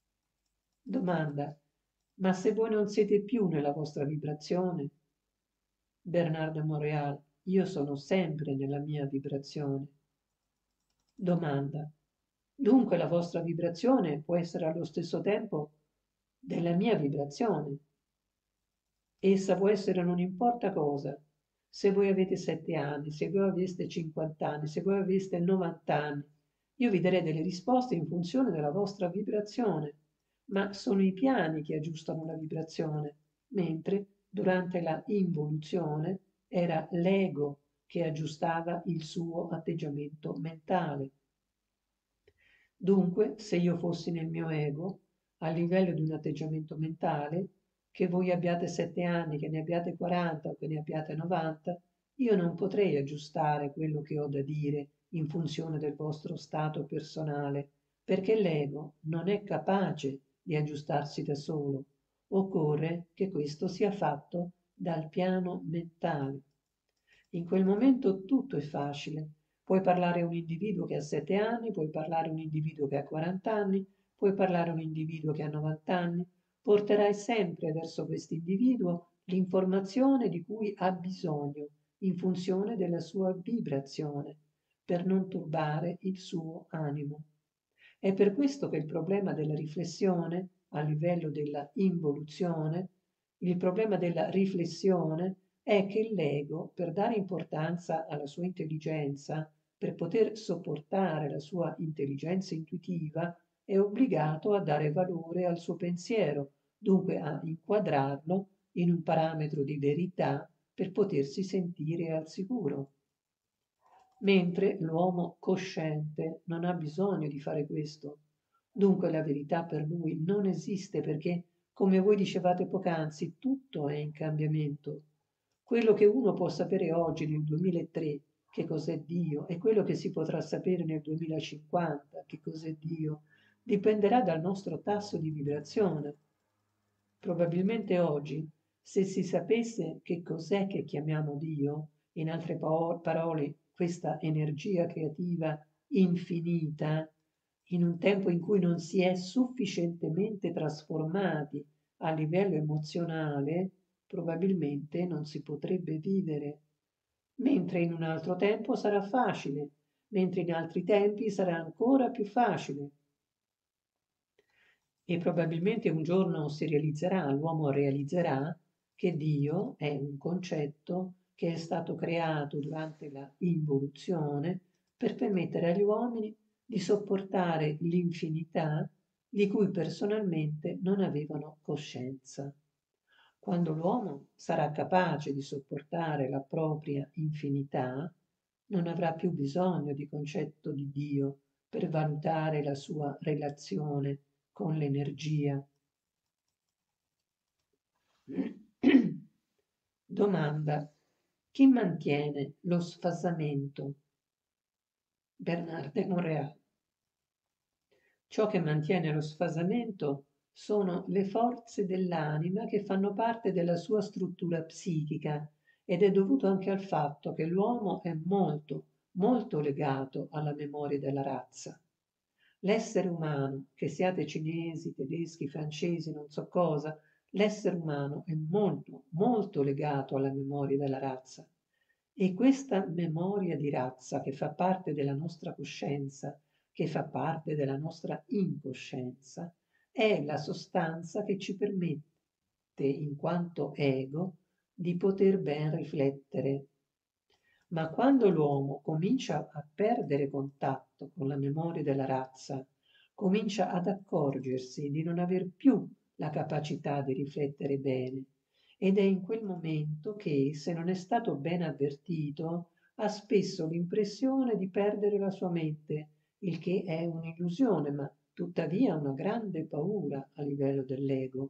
Domanda. Ma se voi non siete più nella vostra vibrazione? Bernardo Moreal. Io sono sempre nella mia vibrazione. Domanda. Dunque la vostra vibrazione può essere allo stesso tempo della mia vibrazione. Essa può essere non importa cosa. Se voi avete sette anni, se voi aveste cinquanta anni, se voi aveste novanta anni, io vi darei delle risposte in funzione della vostra vibrazione, ma sono i piani che aggiustano la vibrazione, mentre durante la involuzione era l'ego che aggiustava il suo atteggiamento mentale. Dunque, se io fossi nel mio ego, a livello di un atteggiamento mentale, che voi abbiate sette anni, che ne abbiate quaranta o che ne abbiate novanta, io non potrei aggiustare quello che ho da dire in funzione del vostro stato personale, perché l'ego non è capace di aggiustarsi da solo. Occorre che questo sia fatto dal piano mentale. In quel momento tutto è facile. Puoi parlare a un individuo che ha sette anni, puoi parlare a un individuo che ha quaranta anni, puoi parlare a un individuo che ha novanta anni, porterai sempre verso questo individuo l'informazione di cui ha bisogno in funzione della sua vibrazione, per non turbare il suo animo. È per questo che il problema della riflessione, a livello della involuzione, il problema della riflessione è che l'ego, per dare importanza alla sua intelligenza, per poter sopportare la sua intelligenza intuitiva, è obbligato a dare valore al suo pensiero, dunque a inquadrarlo in un parametro di verità per potersi sentire al sicuro. Mentre l'uomo cosciente non ha bisogno di fare questo. Dunque la verità per lui non esiste perché, come voi dicevate poc'anzi, tutto è in cambiamento. Quello che uno può sapere oggi nel duemilatré, che cos'è Dio, e quello che si potrà sapere nel duemilacinquanta, che cos'è Dio, dipenderà dal nostro tasso di vibrazione. Probabilmente oggi, se si sapesse che cos'è che chiamiamo Dio, in altre parole, questa energia creativa infinita in un tempo in cui non si è sufficientemente trasformati a livello emozionale, probabilmente non si potrebbe vivere, mentre in un altro tempo sarà facile, mentre in altri tempi sarà ancora più facile. E probabilmente un giorno si realizzerà, l'uomo realizzerà che Dio è un concetto che è stato creato durante la involuzione per permettere agli uomini di sopportare l'infinità di cui personalmente non avevano coscienza. Quando l'uomo sarà capace di sopportare la propria infinità, non avrà più bisogno di concetto di Dio per valutare la sua relazione con l'energia. Domanda: chi mantiene lo sfasamento? Bernard de Montréal. Ciò che mantiene lo sfasamento sono le forze dell'anima che fanno parte della sua struttura psichica ed è dovuto anche al fatto che l'uomo è molto, molto legato alla memoria della razza. L'essere umano, che siate cinesi, tedeschi, francesi, non so cosa, l'essere umano è molto, molto legato alla memoria della razza. E questa memoria di razza che fa parte della nostra coscienza, che fa parte della nostra incoscienza, è la sostanza che ci permette, in quanto ego, di poter ben riflettere. Ma quando l'uomo comincia a perdere contatto con la memoria della razza, comincia ad accorgersi di non aver più la capacità di riflettere bene, ed è in quel momento che, se non è stato ben avvertito, ha spesso l'impressione di perdere la sua mente, il che è un'illusione, ma tuttavia una grande paura a livello dell'ego.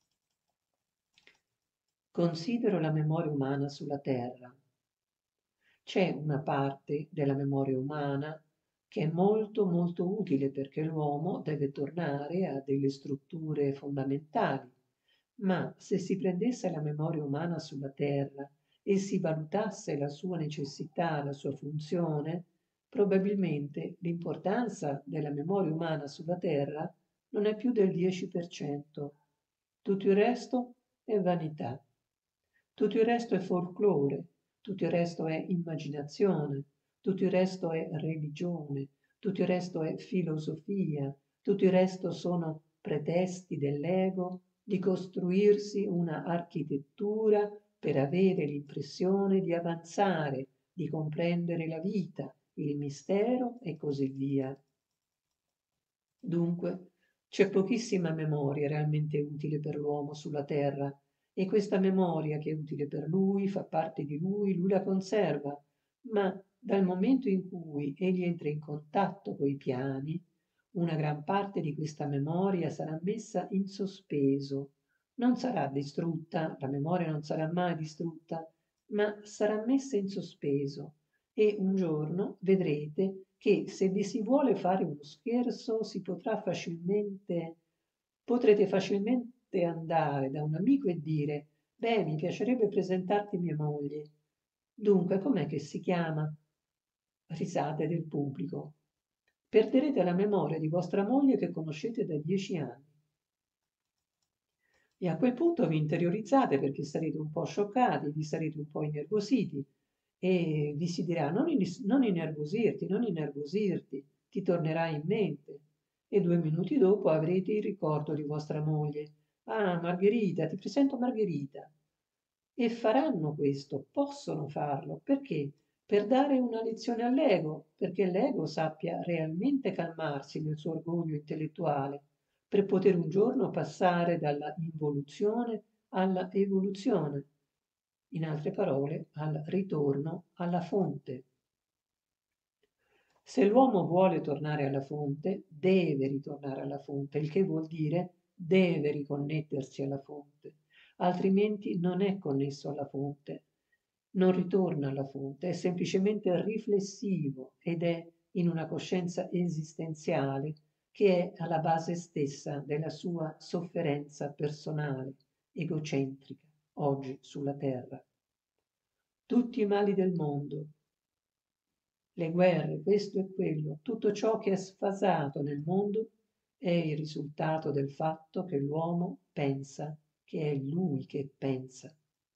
Considero la memoria umana sulla Terra. C'è una parte della memoria umana che è molto molto utile perché l'uomo deve tornare a delle strutture fondamentali, ma se si prendesse la memoria umana sulla Terra e si valutasse la sua necessità, la sua funzione, probabilmente l'importanza della memoria umana sulla Terra non è più del dieci per cento. Tutto il resto è vanità. Tutto il resto è folklore, tutto il resto è immaginazione, tutto il resto è religione, tutto il resto è filosofia, tutto il resto sono pretesti dell'ego di costruirsi una architettura per avere l'impressione di avanzare, di comprendere la vita, il mistero e così via. Dunque, c'è pochissima memoria realmente utile per l'uomo sulla Terra, e questa memoria che è utile per lui, fa parte di lui, lui la conserva, ma dal momento in cui egli entra in contatto coi piani, una gran parte di questa memoria sarà messa in sospeso. Non sarà distrutta, la memoria non sarà mai distrutta, ma sarà messa in sospeso e un giorno vedrete che se vi si vuole fare uno scherzo si potrà facilmente, potrete facilmente andare da un amico e dire: beh, mi piacerebbe presentarti mia moglie. Dunque, com'è che si chiama? Risate del pubblico. Perderete la memoria di vostra moglie che conoscete da dieci anni. E a quel punto vi interiorizzate perché sarete un po' scioccati, vi sarete un po' innervositi e vi si dirà: non, in- non innervosirti, non innervosirti, ti tornerà in mente. E due minuti dopo avrete il ricordo di vostra moglie. Ah, Margherita, ti presento Margherita. E faranno questo, possono farlo. Perché? Per dare una lezione all'ego, perché l'ego sappia realmente calmarsi nel suo orgoglio intellettuale, per poter un giorno passare dalla involuzione alla evoluzione, in altre parole, al ritorno alla fonte. Se l'uomo vuole tornare alla fonte, deve ritornare alla fonte, il che vuol dire deve riconnettersi alla fonte, altrimenti non è connesso alla fonte, non ritorna alla fonte, è semplicemente riflessivo ed è in una coscienza esistenziale che è alla base stessa della sua sofferenza personale, egocentrica, oggi sulla Terra. Tutti i mali del mondo le guerre, questo e quello, tutto ciò che è sfasato nel mondo è il risultato del fatto che l'uomo pensa che è lui che pensa.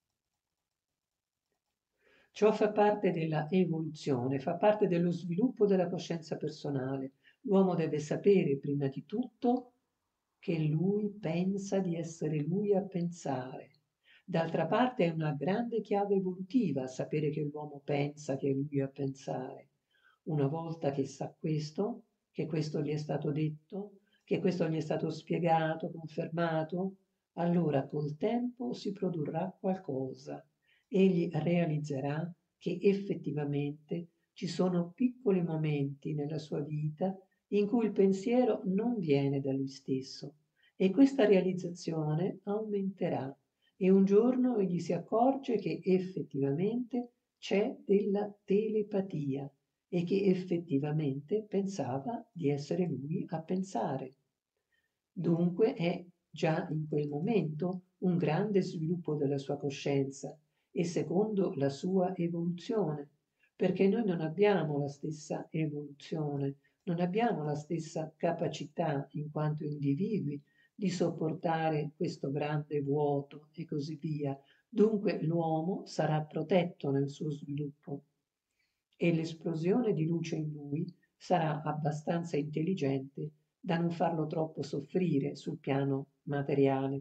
Ciò fa parte della evoluzione, fa parte dello sviluppo della coscienza personale. L'uomo deve sapere prima di tutto che lui pensa di essere lui a pensare. D'altra parte è una grande chiave evolutiva sapere che l'uomo pensa che è lui a pensare. Una volta che sa questo, che questo gli è stato detto, che questo gli è stato spiegato, confermato, allora col tempo si produrrà qualcosa. Egli realizzerà che effettivamente ci sono piccoli momenti nella sua vita in cui il pensiero non viene da lui stesso e questa realizzazione aumenterà e un giorno egli si accorge che effettivamente c'è della telepatia e che effettivamente pensava di essere lui a pensare. Dunque è già in quel momento un grande sviluppo della sua coscienza e secondo la sua evoluzione, perché noi non abbiamo la stessa evoluzione, non abbiamo la stessa capacità in quanto individui di sopportare questo grande vuoto e così via. Dunque l'uomo sarà protetto nel suo sviluppo e l'esplosione di luce in lui sarà abbastanza intelligente da non farlo troppo soffrire sul piano materiale.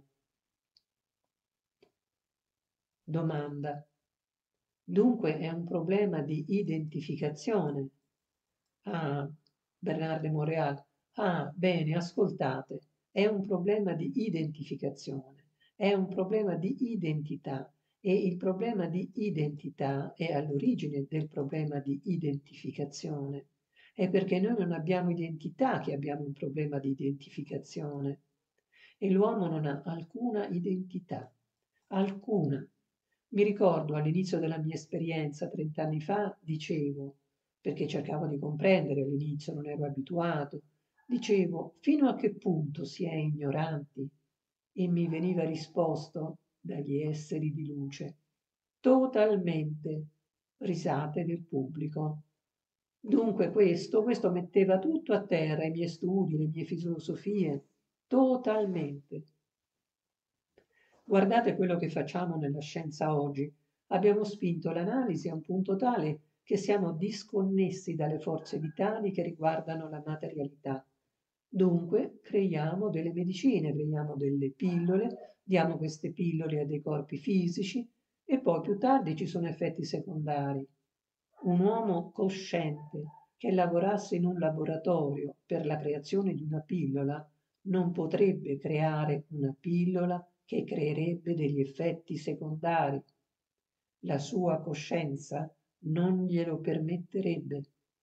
Domanda. Dunque è un problema di identificazione. Ah, Bernardo Montreal. Ah, bene, ascoltate. È un problema di identificazione, è un problema di identità e il problema di identità è all'origine del problema di identificazione. È perché noi non abbiamo identità che abbiamo un problema di identificazione e l'uomo non ha alcuna identità, alcuna. Mi ricordo all'inizio della mia esperienza, trent'anni fa, dicevo, perché cercavo di comprendere all'inizio, non ero abituato, dicevo, fino a che punto si è ignoranti? E mi veniva risposto dagli esseri di luce, totalmente, risate del pubblico. Dunque questo, questo metteva tutto a terra, i miei studi, le mie filosofie, totalmente. Guardate quello che facciamo nella scienza oggi. Abbiamo spinto l'analisi a un punto tale che siamo disconnessi dalle forze vitali che riguardano la materialità. Dunque creiamo delle medicine, creiamo delle pillole, diamo queste pillole a dei corpi fisici e poi più tardi ci sono effetti secondari. Un uomo cosciente che lavorasse in un laboratorio per la creazione di una pillola non potrebbe creare una pillola che creerebbe degli effetti secondari. La sua coscienza non glielo permetterebbe.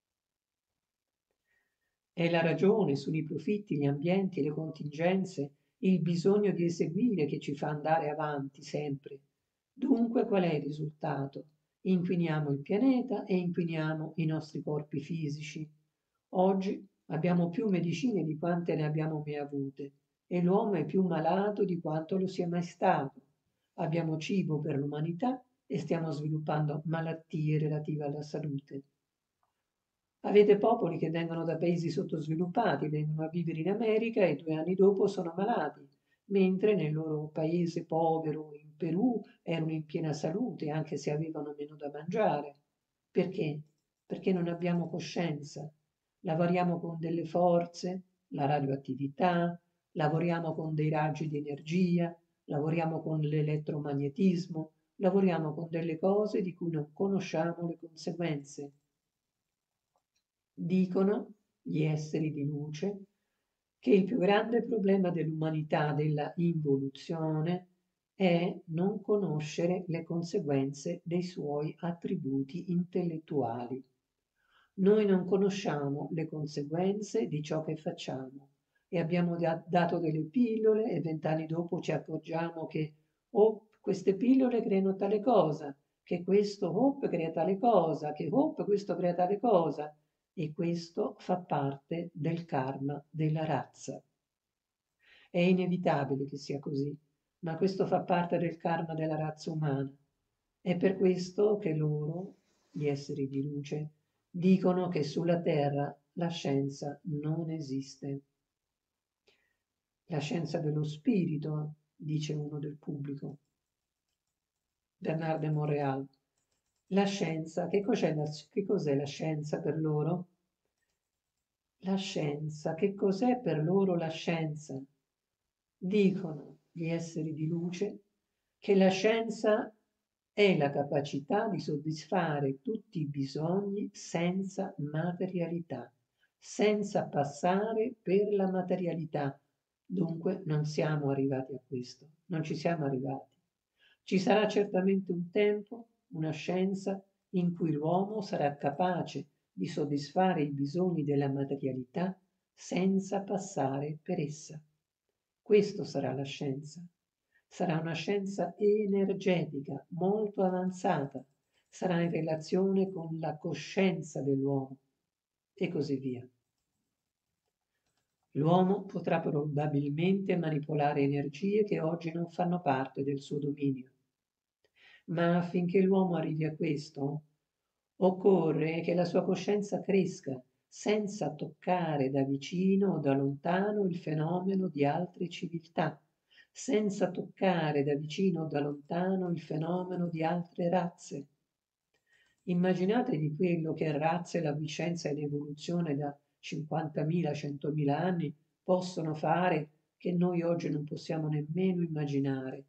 È la ragione sui profitti, gli ambienti, le contingenze, il bisogno di eseguire che ci fa andare avanti sempre. Dunque qual è il risultato? Inquiniamo il pianeta e inquiniamo i nostri corpi fisici. Oggi abbiamo più medicine di quante ne abbiamo mai avute e l'uomo è più malato di quanto lo sia mai stato. Abbiamo cibo per l'umanità e stiamo sviluppando malattie relative alla salute. Avete popoli che vengono da paesi sottosviluppati, vengono a vivere in America e due anni dopo sono malati, mentre nel loro paese povero, in Perù, erano in piena salute, anche se avevano meno da mangiare. Perché? Perché non abbiamo coscienza. Lavoriamo con delle forze, la radioattività, lavoriamo con dei raggi di energia, lavoriamo con l'elettromagnetismo, lavoriamo con delle cose di cui non conosciamo le conseguenze. Dicono gli esseri di luce che il più grande problema dell'umanità, della involuzione, è non conoscere le conseguenze dei suoi attributi intellettuali. Noi non conosciamo le conseguenze di ciò che facciamo e abbiamo dato delle pillole e vent'anni dopo ci accorgiamo che oh, queste pillole creano tale cosa, che questo hope crea tale cosa, che hope questo crea tale cosa e questo fa parte del karma della razza. È inevitabile che sia così, ma questo fa parte del karma della razza umana. È per questo che loro, gli esseri di luce, Dicono che sulla Terra la scienza non esiste. La scienza dello spirito, dice uno del pubblico. Bernard de Montréal. La scienza, che cos'è la, che cos'è la scienza per loro? La scienza, che cos'è per loro la scienza? Dicono gli esseri di luce che la scienza è la capacità di soddisfare tutti i bisogni senza materialità, senza passare per la materialità. Dunque non siamo arrivati a questo, non ci siamo arrivati. Ci sarà certamente un tempo, una scienza, in cui l'uomo sarà capace di soddisfare i bisogni della materialità senza passare per essa. Questo sarà la scienza. Sarà una scienza energetica, molto avanzata, sarà in relazione con la coscienza dell'uomo e così via. L'uomo potrà probabilmente manipolare energie che oggi non fanno parte del suo dominio. Ma affinché l'uomo arrivi a questo, occorre che la sua coscienza cresca senza toccare da vicino o da lontano il fenomeno di altre civiltà, senza toccare da vicino o da lontano il fenomeno di altre razze. Immaginate di quello che razze, la scienza e l'evoluzione da cinquantamila, centomila anni possono fare che noi oggi non possiamo nemmeno immaginare.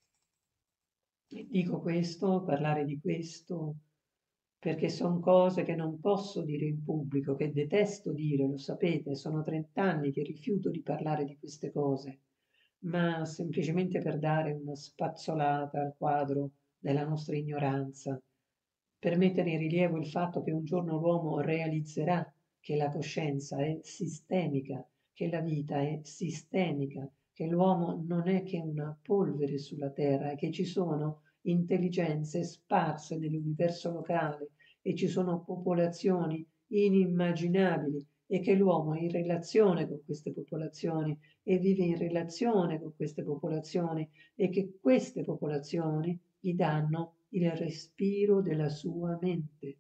E dico questo, parlare di questo, perché sono cose che non posso dire in pubblico, che detesto dire, lo sapete, sono trent'anni che rifiuto di parlare di queste cose, ma semplicemente per dare una spazzolata al quadro della nostra ignoranza, per mettere in rilievo il fatto che un giorno l'uomo realizzerà che la coscienza è sistemica, che la vita è sistemica, che l'uomo non è che una polvere sulla terra e che ci sono intelligenze sparse nell'universo locale e ci sono popolazioni inimmaginabili e che l'uomo è in relazione con queste popolazioni e vive in relazione con queste popolazioni e che queste popolazioni gli danno il respiro della sua mente.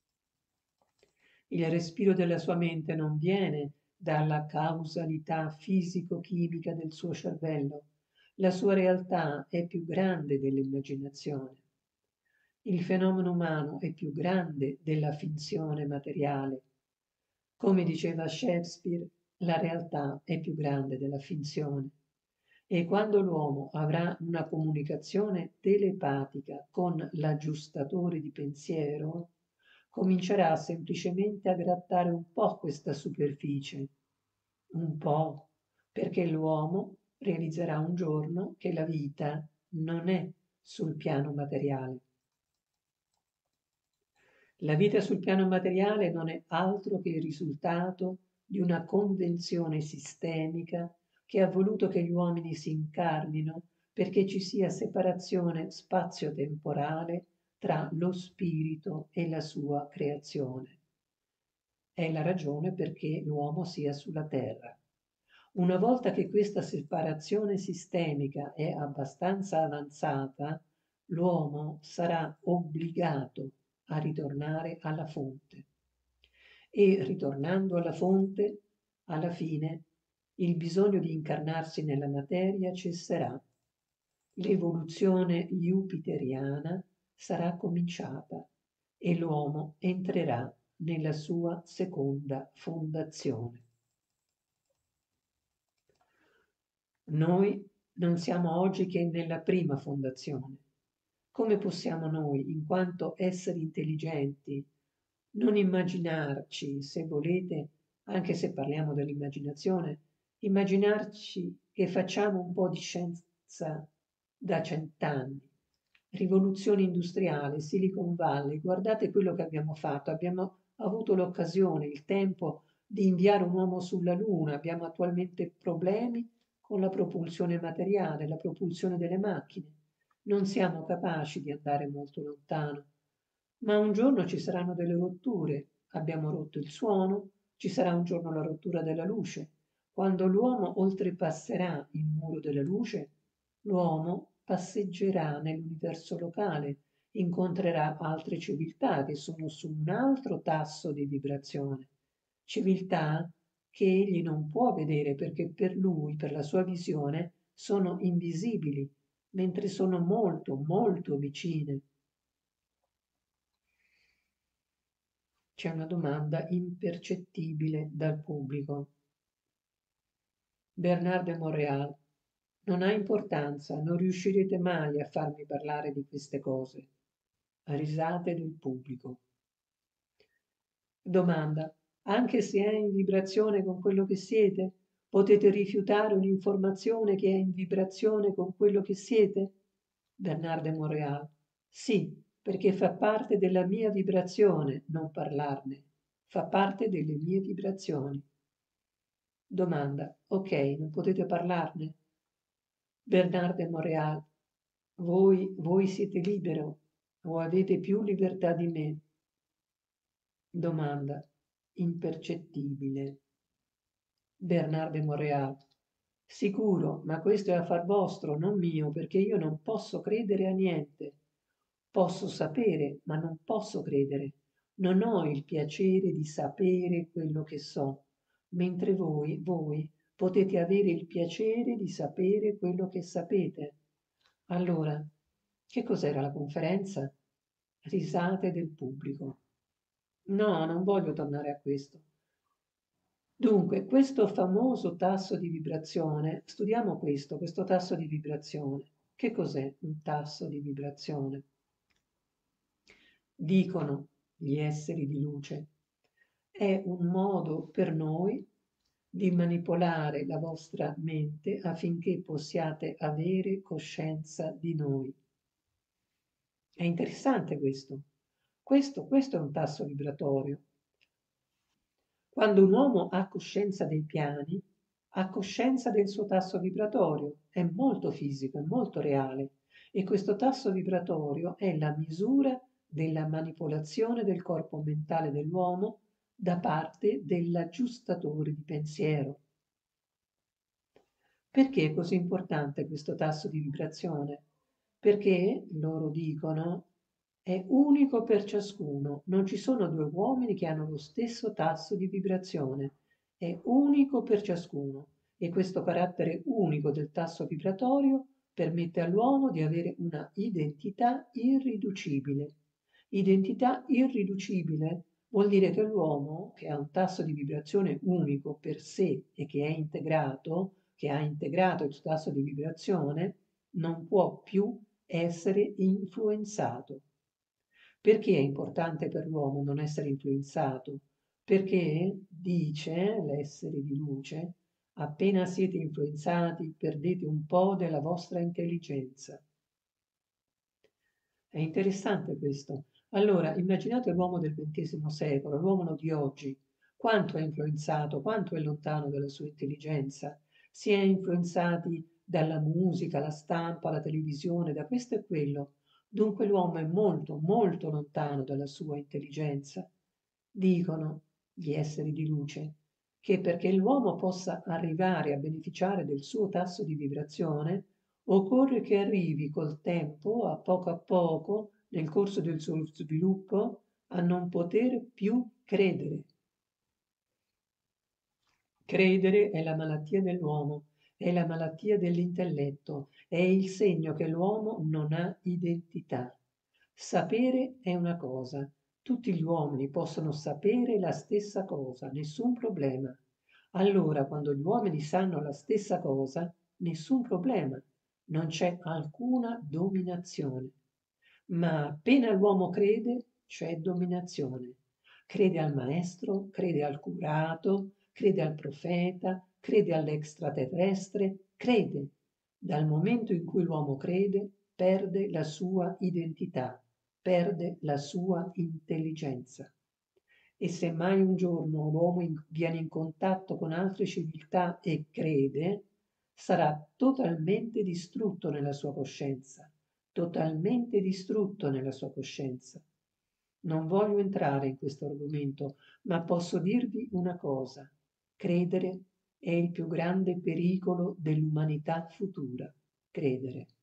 Il respiro della sua mente non viene dalla causalità fisico-chimica del suo cervello. La sua realtà è più grande dell'immaginazione. Il fenomeno umano è più grande della finzione materiale. Come diceva Shakespeare, la realtà è più grande della finzione. E quando l'uomo avrà una comunicazione telepatica con l'aggiustatore di pensiero, comincerà semplicemente a grattare un po' questa superficie, un po', perché l'uomo realizzerà un giorno che la vita non è sul piano materiale. La vita sul piano materiale non è altro che il risultato di una convenzione sistemica che ha voluto che gli uomini si incarnino perché ci sia separazione spazio-temporale tra lo spirito e la sua creazione. È la ragione perché l'uomo sia sulla terra. Una volta che questa separazione sistemica è abbastanza avanzata, l'uomo sarà obbligato a ritornare alla fonte. E ritornando alla fonte, alla fine, il bisogno di incarnarsi nella materia cesserà. L'evoluzione jupiteriana sarà cominciata e l'uomo entrerà nella sua seconda fondazione. Noi non siamo oggi che nella prima fondazione. Come possiamo noi, in quanto esseri intelligenti, non immaginarci, se volete, anche se parliamo dell'immaginazione, immaginarci che facciamo un po' di scienza da cent'anni, rivoluzione industriale, Silicon Valley, guardate quello che abbiamo fatto, abbiamo avuto l'occasione, il tempo di inviare un uomo sulla Luna, abbiamo attualmente problemi con la propulsione materiale, la propulsione delle macchine. Non siamo capaci di andare molto lontano, ma un giorno ci saranno delle rotture. Abbiamo rotto il suono, ci sarà un giorno la rottura della luce. Quando l'uomo oltrepasserà il muro della luce, l'uomo passeggerà nell'universo locale incontrerà altre civiltà che sono su un altro tasso di vibrazione, civiltà che egli non può vedere perché per lui, per la sua visione, sono invisibili, mentre sono molto, molto vicine. C'è una domanda impercettibile dal pubblico. Bernard de Montréal: non ha importanza, non riuscirete mai a farmi parlare di queste cose. Risate del pubblico. Domanda: anche se è in vibrazione con quello che siete, potete rifiutare un'informazione che è in vibrazione con quello che siete? Bernard de Montréal: sì, perché fa parte della mia vibrazione non parlarne, fa parte delle mie vibrazioni. Domanda: ok, non potete parlarne? Bernard de Montréal: voi, voi siete libero o avete più libertà di me? Domanda: impercettibile. Bernard de Montréal: sicuro, ma questo è affar vostro, non mio, perché io non posso credere a niente. Posso sapere, ma non posso credere. Non ho il piacere di sapere quello che so, mentre voi, voi, potete avere il piacere di sapere quello che sapete. Allora, che cos'era la conferenza? Risate del pubblico. No, non voglio tornare a questo. Dunque, questo famoso tasso di vibrazione, studiamo questo, questo tasso di vibrazione. Che cos'è un tasso di vibrazione? Dicono gli esseri di luce, è un modo per noi di manipolare la vostra mente affinché possiate avere coscienza di noi. È interessante questo. Questo, questo è un tasso vibratorio. Quando un uomo ha coscienza dei piani, ha coscienza del suo tasso vibratorio, è molto fisico, è molto reale e questo tasso vibratorio è la misura della manipolazione del corpo mentale dell'uomo da parte dell'aggiustatore di pensiero. Perché è così importante questo tasso di vibrazione? Perché, loro dicono, è unico per ciascuno, non ci sono due uomini che hanno lo stesso tasso di vibrazione, è unico per ciascuno e questo carattere unico del tasso vibratorio permette all'uomo di avere una identità irriducibile. Identità irriducibile vuol dire che l'uomo, che ha un tasso di vibrazione unico per sé e che è integrato, che ha integrato il suo tasso di vibrazione, non può più essere influenzato. Perché è importante per l'uomo non essere influenzato? Perché, dice l'essere di luce, appena siete influenzati perdete un po' della vostra intelligenza. È interessante questo. Allora, immaginate l'uomo del ventesimo secolo, l'uomo di oggi, quanto è influenzato, quanto è lontano dalla sua intelligenza. Si è influenzati dalla musica, la stampa, la televisione, da questo e quello. Dunque l'uomo è molto, molto lontano dalla sua intelligenza. Dicono gli esseri di luce che perché l'uomo possa arrivare a beneficiare del suo tasso di vibrazione, occorre che arrivi col tempo, a poco a poco, nel corso del suo sviluppo, a non poter più credere. Credere è la malattia dell'uomo, è la malattia dell'intelletto, è il segno che l'uomo non ha identità. Sapere è una cosa, tutti gli uomini possono sapere la stessa cosa, nessun problema. Allora, quando gli uomini sanno la stessa cosa, nessun problema, non c'è alcuna dominazione. Ma appena l'uomo crede, c'è dominazione. Crede al maestro, crede al curato, crede al profeta, crede all'extraterrestre, crede. Dal momento in cui l'uomo crede, perde la sua identità, perde la sua intelligenza. E se mai un giorno l'uomo in- viene in contatto con altre civiltà e crede, sarà totalmente distrutto nella sua coscienza, totalmente distrutto nella sua coscienza. Non voglio entrare in questo argomento, ma posso dirvi una cosa: credere è il più grande pericolo dell'umanità futura. Credere.